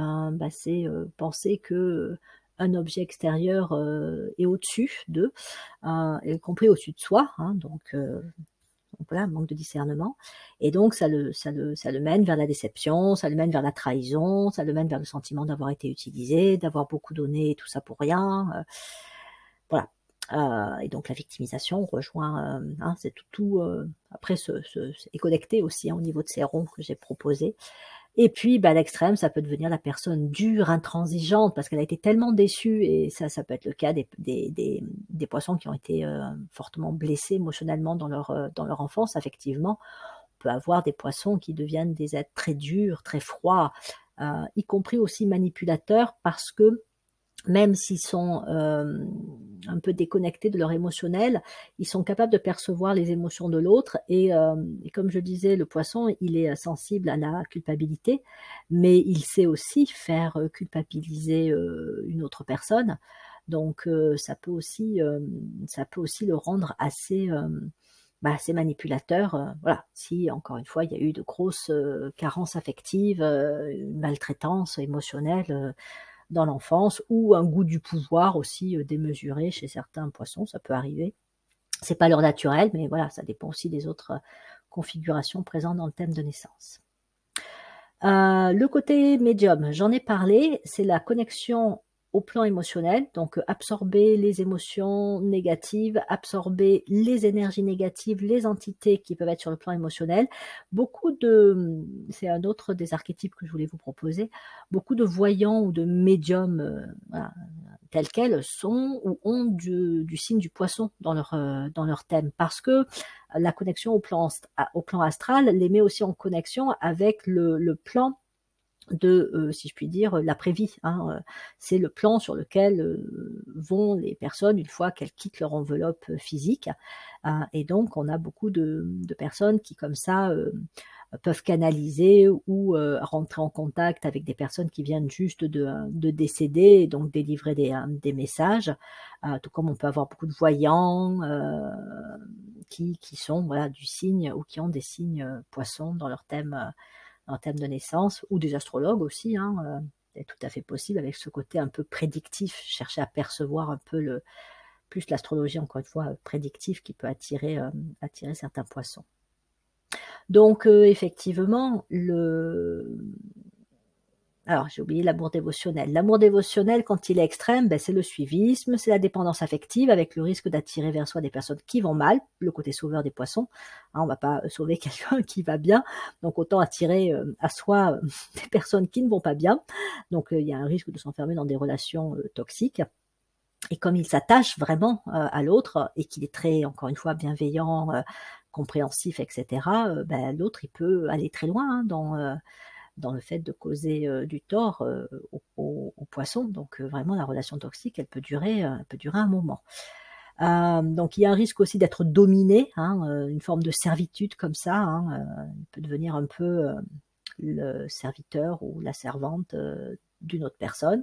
penser que, un objet extérieur, est au-dessus d'eux, y compris au-dessus de soi, hein, donc voilà, manque de discernement et donc ça le mène vers la déception, ça le mène vers la trahison, ça le mène vers le sentiment d'avoir été utilisé, d'avoir beaucoup donné et tout ça pour rien, voilà. Et donc la victimisation rejoint, hein, c'est tout, après est connecté aussi, hein, au niveau de ces ronds que j'ai proposés. Et puis, à l'extrême, ça peut devenir la personne dure, intransigeante, parce qu'elle a été tellement déçue et ça peut être le cas des poissons qui ont été, fortement blessés émotionnellement dans leur enfance, effectivement. On peut avoir des poissons qui deviennent des êtres très durs, très froids, y compris aussi manipulateurs parce que même s'ils sont, un peu déconnectés de leur émotionnel, ils sont capables de percevoir les émotions de l'autre et comme je disais, le poisson, il est, sensible à la culpabilité, mais il sait aussi faire, culpabiliser, une autre personne. Donc ça peut aussi le rendre assez, assez manipulateur, voilà. Si encore une fois, il y a eu de grosses, carences affectives, une maltraitance émotionnelle, dans l'enfance ou un goût du pouvoir aussi, démesuré chez certains poissons, ça peut arriver. C'est pas leur naturel, mais voilà, ça dépend aussi des autres, configurations présentes dans le thème de naissance. Le côté médium, j'en ai parlé, c'est la connexion au plan émotionnel, donc absorber les émotions négatives, absorber les énergies négatives, les entités qui peuvent être sur le plan émotionnel. Beaucoup de, c'est un autre des archétypes que je voulais vous proposer, beaucoup de voyants ou de médiums, voilà, tels quels sont ou ont du signe du poisson dans leur thème, parce que la connexion au plan astral les met aussi en connexion avec le plan de, si je puis dire, l'après-vie, hein, c'est le plan sur lequel, vont les personnes une fois qu'elles quittent leur enveloppe, physique, et donc on a beaucoup de personnes qui comme ça, peuvent canaliser ou, rentrer en contact avec des personnes qui viennent juste de décéder et donc délivrer des messages, tout comme on peut avoir beaucoup de voyants, qui sont, voilà, du signe ou qui ont des signes, poissons dans leur thème de naissance, ou des astrologues aussi, hein, c'est tout à fait possible avec ce côté un peu prédictif, chercher à percevoir un peu plus l'astrologie, encore une fois, prédictive, qui peut attirer certains poissons. Donc effectivement, alors j'ai oublié l'amour dévotionnel. L'amour dévotionnel, quand il est extrême, c'est le suivisme, c'est la dépendance affective avec le risque d'attirer vers soi des personnes qui vont mal, le côté sauveur des poissons, hein, on va pas sauver quelqu'un qui va bien, donc autant attirer, à soi, des personnes qui ne vont pas bien. Donc il y a un risque de s'enfermer dans des relations, toxiques, et comme il s'attache vraiment, à l'autre et qu'il est très, encore une fois, bienveillant, compréhensif et cetera, l'autre il peut aller très loin, hein, dans le fait de causer, du tort, aux poissons. Donc vraiment la relation toxique, elle peut durer un moment. Donc il y a un risque aussi d'être dominé, hein, une forme de servitude comme ça, hein, il peut devenir un peu, le serviteur ou la servante, d'une autre personne.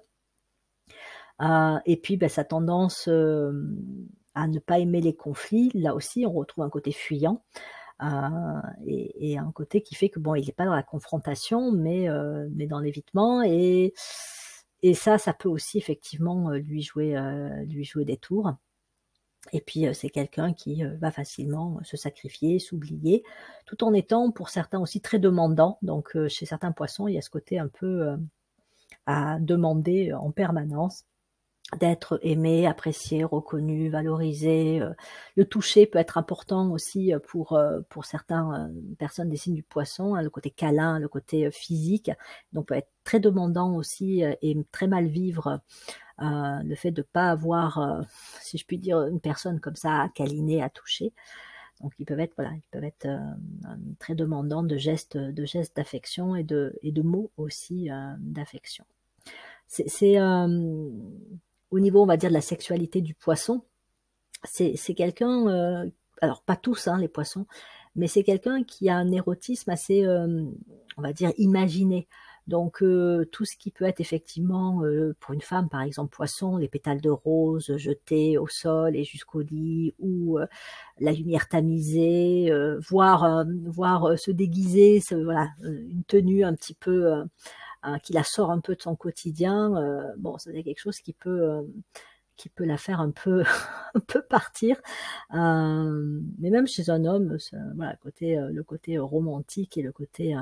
Et puis, sa tendance, à ne pas aimer les conflits, là aussi on retrouve un côté fuyant, et un côté qui fait que bon, il est pas dans la confrontation, mais dans l'évitement, et ça peut aussi effectivement, lui jouer des tours. Et puis, c'est quelqu'un qui, va facilement se sacrifier, s'oublier, tout en étant pour certains aussi très demandant. Donc, chez certains poissons, il y a ce côté un peu, à demander en permanence d'être aimé, apprécié, reconnu, valorisé. Le toucher peut être important aussi, pour certains, personnes des signes du poisson, hein, le côté câlin, le côté, physique, donc peut être très demandant aussi, et très mal vivre, le fait de pas avoir, si je puis dire, une personne comme ça à câliner, à toucher. Donc ils peuvent être, voilà, très demandants de gestes d'affection et de mots aussi, d'affection. C'est, au niveau, on va dire, de la sexualité du poisson, c'est quelqu'un, alors pas tous, hein, les poissons, mais c'est quelqu'un qui a un érotisme assez, on va dire, imaginé. Donc tout ce qui peut être effectivement, pour une femme, par exemple, poisson, les pétales de rose jetés au sol et jusqu'au lit, ou la lumière tamisée, voir se déguiser, voilà, une tenue un petit peu, qui la sort un peu de son quotidien, bon, ça c'est quelque chose qui peut la faire un peu un peu partir. Mais même chez un homme, voilà, le côté romantique et le côté,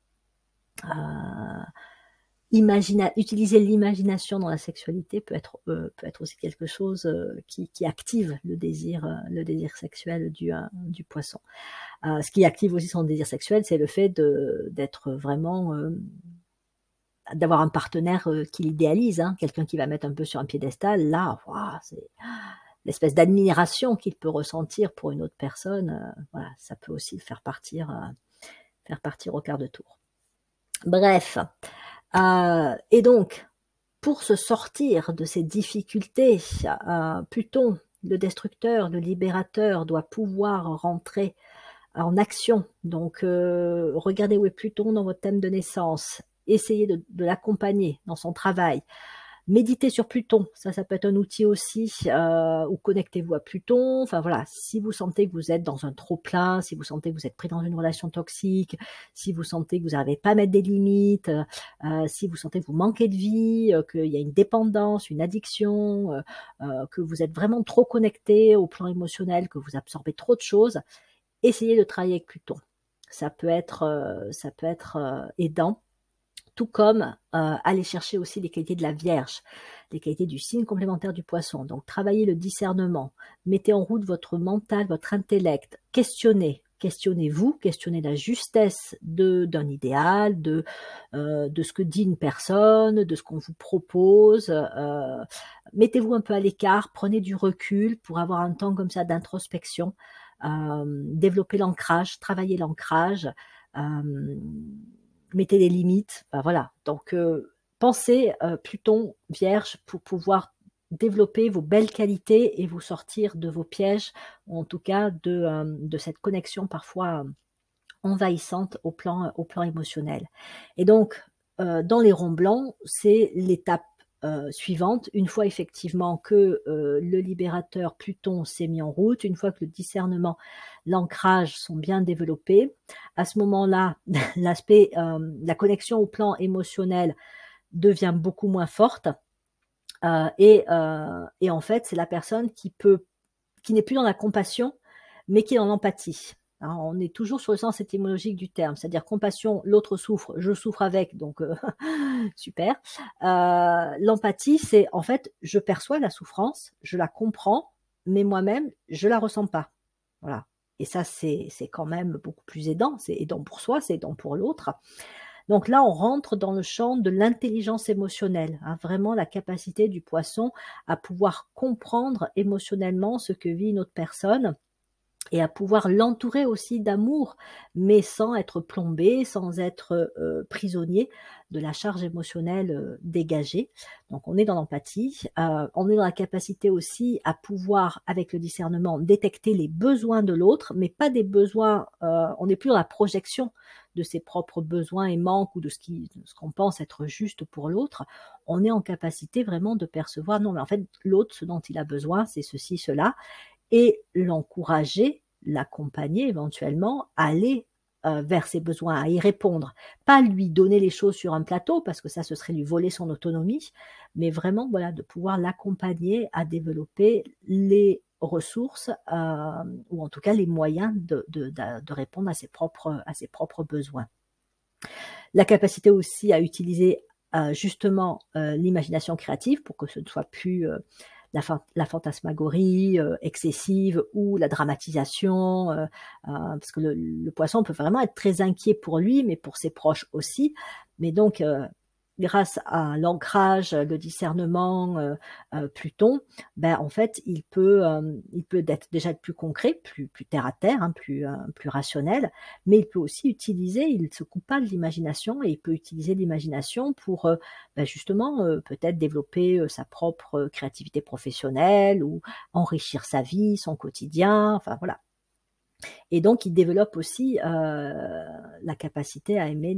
euh, utiliser l'imagination dans la sexualité peut être aussi quelque chose, qui active le désir sexuel du poisson. Ce qui active aussi son désir sexuel, c'est le fait d'être vraiment, d'avoir un partenaire, qui l'idéalise, hein, quelqu'un qui va mettre un peu sur un piédestal. Là, waouh, c'est l'espèce d'admiration qu'il peut ressentir pour une autre personne, voilà, ça peut aussi le faire partir au quart de tour. Bref, et donc, pour se sortir de ces difficultés, Pluton, le destructeur, le libérateur, doit pouvoir rentrer en action. Donc, regardez où est Pluton dans votre thème de naissance. Essayez de l'accompagner dans son travail. Méditez sur Pluton, ça peut être un outil aussi, ou connectez-vous à Pluton. Enfin voilà, si vous sentez que vous êtes dans un trop-plein, si vous sentez que vous êtes pris dans une relation toxique, si vous sentez que vous n'arrivez pas à mettre des limites, si vous sentez que vous manquez de vie, qu'il y a une dépendance, une addiction, que vous êtes vraiment trop connecté au plan émotionnel, que vous absorbez trop de choses, essayez de travailler avec Pluton. Ça peut être aidant. tout comme aller chercher aussi les qualités de la Vierge, les qualités du signe complémentaire du Poisson. Donc travaillez le discernement, mettez en route votre mental, votre intellect, questionnez-vous, questionnez la justesse d'un idéal, de ce que dit une personne, de ce qu'on vous propose. Mettez-vous un peu à l'écart, prenez du recul pour avoir un temps comme ça d'introspection, développer l'ancrage, travailler l'ancrage, mettez des limites, ben voilà. Donc pensez Pluton Vierge pour pouvoir développer vos belles qualités et vous sortir de vos pièges, ou en tout cas de cette connexion parfois envahissante au plan émotionnel. Et donc, dans les ronds blancs, c'est l'étape suivante, une fois effectivement que le libérateur Pluton s'est mis en route, une fois que le discernement, l'ancrage sont bien développés, à ce moment-là, la connexion au plan émotionnel devient beaucoup moins forte, et en fait, c'est la personne qui n'est plus dans la compassion, mais qui est dans l'empathie. Hein, on est toujours sur le sens étymologique du terme, c'est-à-dire compassion, l'autre souffre, je souffre avec, donc super. L'empathie, c'est en fait, je perçois la souffrance, je la comprends, mais moi-même, je la ressens pas. Voilà. Et ça, c'est quand même beaucoup plus aidant. C'est aidant pour soi, c'est aidant pour l'autre. Donc là, on rentre dans le champ de l'intelligence émotionnelle, hein, vraiment la capacité du Poisson à pouvoir comprendre émotionnellement ce que vit une autre personne et à pouvoir l'entourer aussi d'amour, mais sans être plombé, sans être prisonnier de la charge émotionnelle dégagée. Donc on est dans l'empathie, on est dans la capacité aussi à pouvoir, avec le discernement, détecter les besoins de l'autre, mais pas des besoins, on n'est plus dans la projection de ses propres besoins et manques ou de ce qu'on pense être juste pour l'autre. On est en capacité vraiment de percevoir, non mais en fait l'autre, ce dont il a besoin, c'est ceci, cela, et l'encourager, l'accompagner éventuellement, à aller vers ses besoins, à y répondre. Pas lui donner les choses sur un plateau, parce que ça, ce serait lui voler son autonomie, mais vraiment, voilà, de pouvoir l'accompagner à développer les ressources, ou en tout cas les moyens de répondre à ses propres besoins. La capacité aussi à utiliser justement l'imagination créative pour que ce ne soit plus la fantasmagorie excessive ou la dramatisation, parce que le Poisson peut vraiment être très inquiet pour lui, mais pour ses proches aussi. Mais donc, grâce à l'ancrage, le discernement, Pluton, ben, en fait, il peut déjà être plus concret, plus terre à terre, hein, plus rationnel, mais il peut aussi utiliser, il ne se coupe pas de l'imagination et il peut utiliser l'imagination pour ben justement peut-être développer sa propre créativité professionnelle ou enrichir sa vie, son quotidien, enfin voilà. Et donc, il développe aussi la capacité à aimer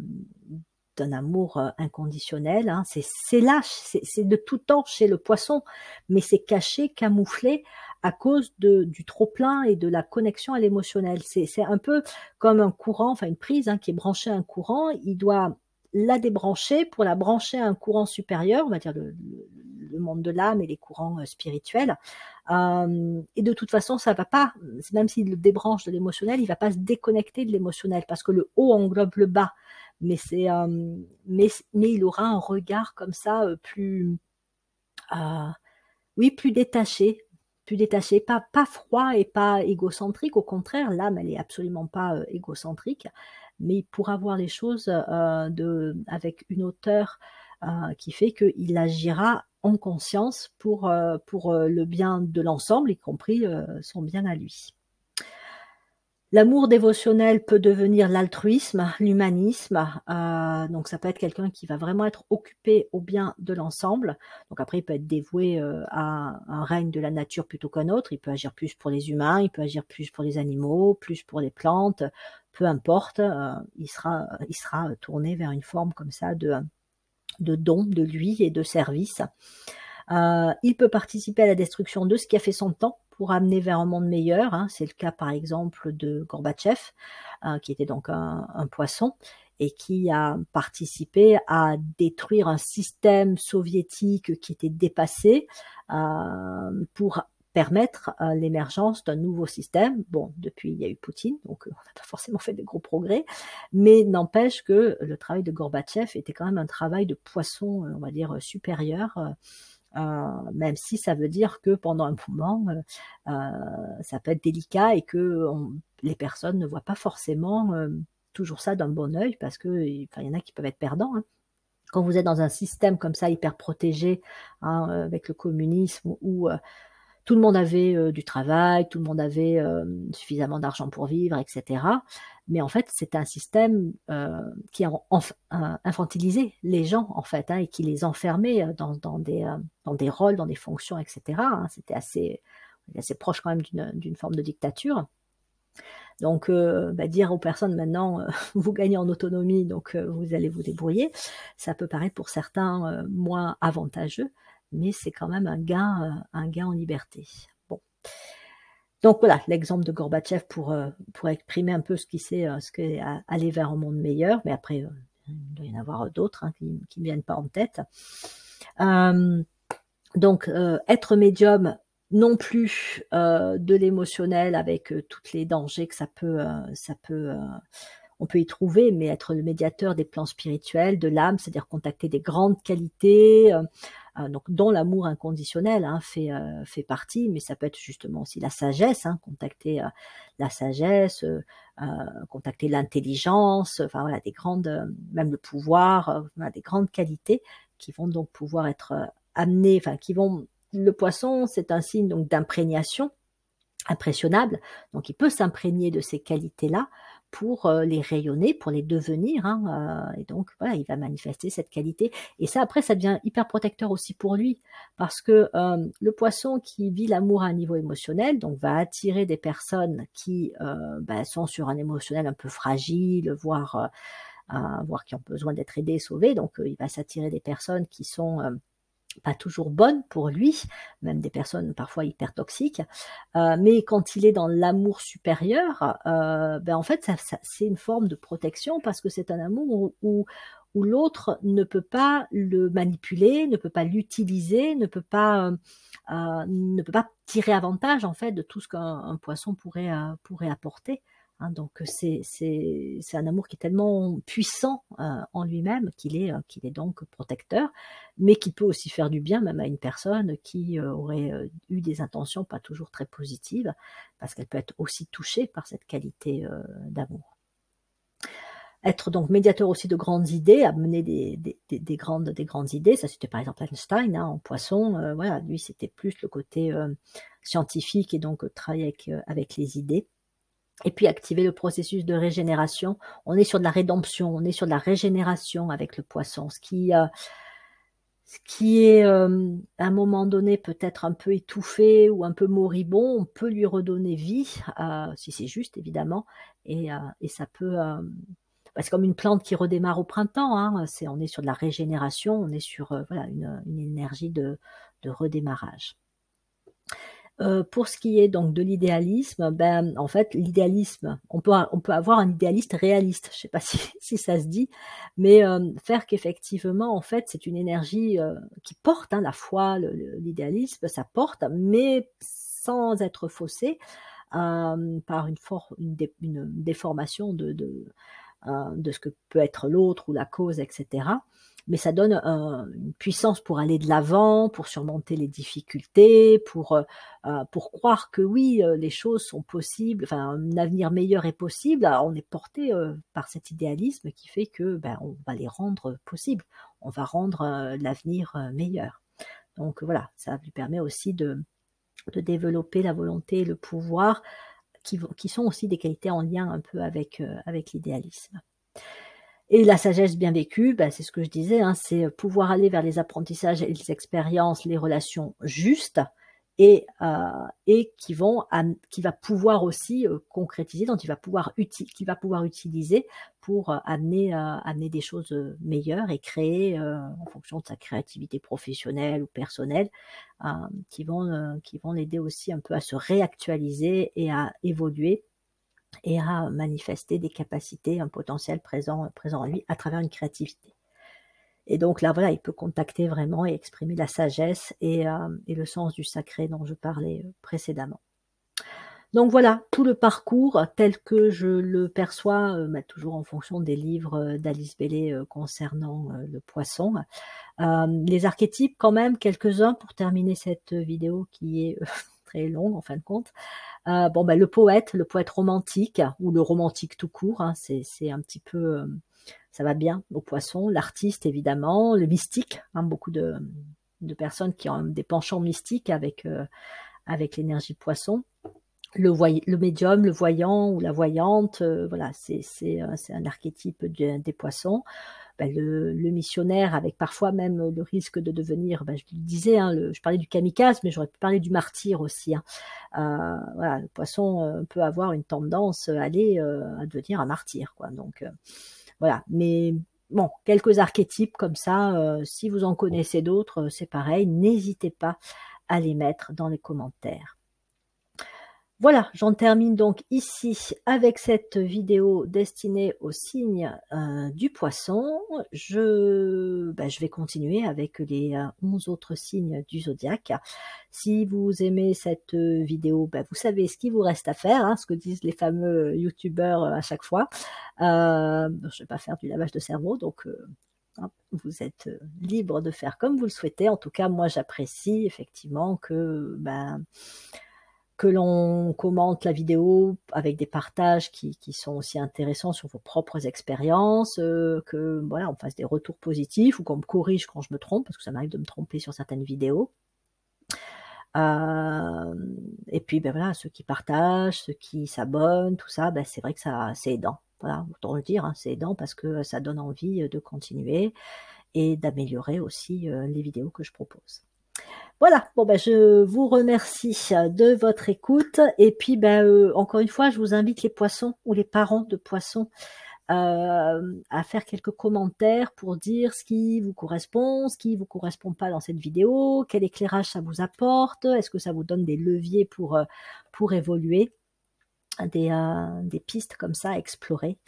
d'un amour inconditionnel. Hein. C'est là, c'est de tout temps chez le Poisson, mais c'est caché, camouflé à cause du trop-plein et de la connexion à l'émotionnel. C'est un peu comme un courant, enfin une prise qui est branchée à un courant, il doit la débrancher pour la brancher à un courant supérieur, on va dire le monde de l'âme et les courants spirituels. Et de toute façon, ça va pas, même s'il le débranche de l'émotionnel, il va pas se déconnecter de l'émotionnel parce que le haut englobe le bas. Mais mais il aura un regard comme ça oui, plus détaché, pas froid et pas égocentrique. Au contraire, l'âme, elle est absolument pas égocentrique, mais il pourra voir les choses avec une hauteur qui fait qu'il agira en conscience pour le bien de l'ensemble, y compris son bien à lui. L'amour dévotionnel peut devenir l'altruisme, l'humanisme, donc ça peut être quelqu'un qui va vraiment être occupé au bien de l'ensemble. Donc après, il peut être dévoué à un règne de la nature plutôt qu'un autre. Il peut agir plus pour les humains, il peut agir plus pour les animaux, plus pour les plantes, peu importe. Il sera tourné vers une forme comme ça de don de lui et de service. Il peut participer à la destruction de ce qui a fait son temps pour amener vers un monde meilleur. Hein. C'est le cas par exemple de Gorbatchev, qui était donc un poisson et qui a participé à détruire un système soviétique qui était dépassé pour permettre l'émergence d'un nouveau système. Bon, depuis, il y a eu Poutine, donc on n'a pas forcément fait de gros progrès, mais n'empêche que le travail de Gorbatchev était quand même un travail de poisson, on va dire, supérieur, même si ça veut dire que pendant un moment, ça peut être délicat et que les personnes ne voient pas forcément toujours ça d'un bon œil parce que, enfin, il y en a qui peuvent être perdants, hein. Quand vous êtes dans un système comme ça hyper protégé, hein, avec le communisme où tout le monde avait du travail, tout le monde avait suffisamment d'argent pour vivre, etc. Mais en fait, c'est un système qui a infantilisé les gens, en fait, hein, et qui les enfermait dans des rôles, dans des fonctions, etc. Hein. C'était assez proche quand même d'une forme de dictature. Donc, dire aux personnes maintenant, vous gagnez en autonomie, donc vous allez vous débrouiller, ça peut paraître pour certains moins avantageux, mais c'est quand même un gain en liberté. Bon. Donc voilà, l'exemple de Gorbatchev pour exprimer un peu ce qu'est aller vers un monde meilleur, mais après, il doit y en avoir d'autres hein, qui me viennent pas en tête. Donc, être médium, non plus de l'émotionnel avec tous les dangers que on peut y trouver, mais être le médiateur des plans spirituels, de l'âme, c'est-à-dire contacter des grandes qualités, donc dont l'amour inconditionnel hein, fait partie, mais ça peut être justement aussi la sagesse, hein, contacter la sagesse, contacter l'intelligence, enfin voilà, même le pouvoir, voilà, des grandes qualités qui vont donc pouvoir être amenées, enfin le poisson, c'est un signe donc d'imprégnation, impressionnable, donc il peut s'imprégner de ces qualités-là pour les rayonner, pour les devenir, hein, et donc voilà, il va manifester cette qualité. Et ça, après, ça devient hyper protecteur aussi pour lui, parce que le poisson qui vit l'amour à un niveau émotionnel, donc va attirer des personnes qui sont sur un émotionnel un peu fragile, voire qui ont besoin d'être aidées, sauvées. Donc il va s'attirer des personnes qui sont pas toujours bonnes pour lui, même des personnes parfois hyper toxiques, mais quand il est dans l'amour supérieur, en fait c'est une forme de protection parce que c'est un amour où l'autre ne peut pas le manipuler, ne peut pas l'utiliser, ne peut pas tirer avantage en fait de tout ce qu'un poisson pourrait apporter. Hein, donc c'est un amour qui est tellement puissant en lui-même qu'il est donc protecteur, mais qui peut aussi faire du bien même à une personne qui aurait eu des intentions pas toujours très positives, parce qu'elle peut être aussi touchée par cette qualité d'amour. Être donc médiateur aussi de grandes idées, amener des grandes idées, ça c'était par exemple Einstein hein, en poisson, voilà, lui c'était plus le côté scientifique et donc travailler avec les idées. Et puis activer le processus de régénération. On est sur de la rédemption, on est sur de la régénération avec le poisson, ce qui est à un moment donné peut-être un peu étouffé ou un peu moribond, on peut lui redonner vie, si c'est juste évidemment, et ça peut, c'est comme une plante qui redémarre au printemps, hein, on est sur de la régénération, on est sur voilà une énergie de redémarrage. Pour ce qui est donc de l'idéalisme, en fait, l'idéalisme, on peut avoir un idéaliste réaliste. Je sais pas si ça se dit, mais faire qu'effectivement, en fait, c'est une énergie qui porte, hein, la foi, l'idéalisme, ça porte, mais sans être faussé par une déformation de ce que peut être l'autre ou la cause, etc. Mais ça donne une puissance pour aller de l'avant, pour surmonter les difficultés, pour croire que oui, les choses sont possibles, enfin un avenir meilleur est possible. Alors, on est porté par cet idéalisme qui fait que on va les rendre possibles, on va rendre l'avenir meilleur. Donc voilà, ça lui permet aussi de développer la volonté et le pouvoir qui sont aussi des qualités en lien un peu avec l'idéalisme. Et la sagesse bien vécue, c'est ce que je disais, hein, c'est pouvoir aller vers les apprentissages et les expériences, les relations justes et qui va pouvoir aussi concrétiser, dont il va pouvoir utiliser pour amener des choses meilleures et créer en fonction de sa créativité professionnelle ou personnelle, qui vont l'aider aussi un peu à se réactualiser et à évoluer et à manifester des capacités, un potentiel présent en lui à travers une créativité. Et donc là, voilà, il peut contacter vraiment et exprimer la sagesse et le sens du sacré dont je parlais, précédemment. Donc voilà, tout le parcours tel que je le perçois, bah, toujours en fonction des livres, d'Alice Bailey, concernant, le poisson. Les archétypes quand même, quelques-uns pour terminer cette vidéo qui est très longue en fin de compte. Bon, bah, le poète romantique ou le romantique tout court, hein, c'est un petit peu, ça va bien au poisson. L'artiste évidemment, le mystique, hein, beaucoup de personnes qui ont des penchants mystiques avec l'énergie poisson. Le médium, le voyant ou la voyante, voilà, c'est un archétype des poissons. Bah, le missionnaire avec parfois même le risque de devenir, bah, je le disais, hein, je parlais du kamikaze, mais j'aurais pu parler du martyr aussi, hein. Voilà, le poisson peut avoir une tendance à aller à devenir un martyr, quoi. Donc voilà, mais bon, quelques archétypes comme ça, si vous en connaissez d'autres, c'est pareil, n'hésitez pas à les mettre dans les commentaires. Voilà, j'en termine donc ici avec cette vidéo destinée au signe du poisson. Je vais continuer avec les 11 autres signes du zodiaque. Si vous aimez cette vidéo, bah, vous savez ce qu'il vous reste à faire, hein, ce que disent les fameux youtubeurs à chaque fois. Je ne vais pas faire du lavage de cerveau, donc hein, vous êtes libre de faire comme vous le souhaitez. En tout cas, moi j'apprécie effectivement que l'on commente la vidéo avec des partages qui sont aussi intéressants sur vos propres expériences, que voilà, on fasse des retours positifs ou qu'on me corrige quand je me trompe, parce que ça m'arrive de me tromper sur certaines vidéos. Et puis, ben voilà, ceux qui partagent, ceux qui s'abonnent, tout ça, ben c'est vrai que c'est aidant. Voilà, autant le dire, hein, c'est aidant parce que ça donne envie de continuer et d'améliorer aussi les vidéos que je propose. Voilà, bon ben je vous remercie de votre écoute et puis encore une fois, je vous invite les poissons ou les parents de poissons à faire quelques commentaires pour dire ce qui vous correspond, ce qui vous correspond pas dans cette vidéo, quel éclairage ça vous apporte, est-ce que ça vous donne des leviers pour évoluer, des pistes comme ça à explorer.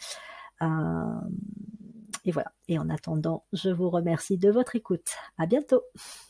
Et voilà, et en attendant, je vous remercie de votre écoute. À bientôt.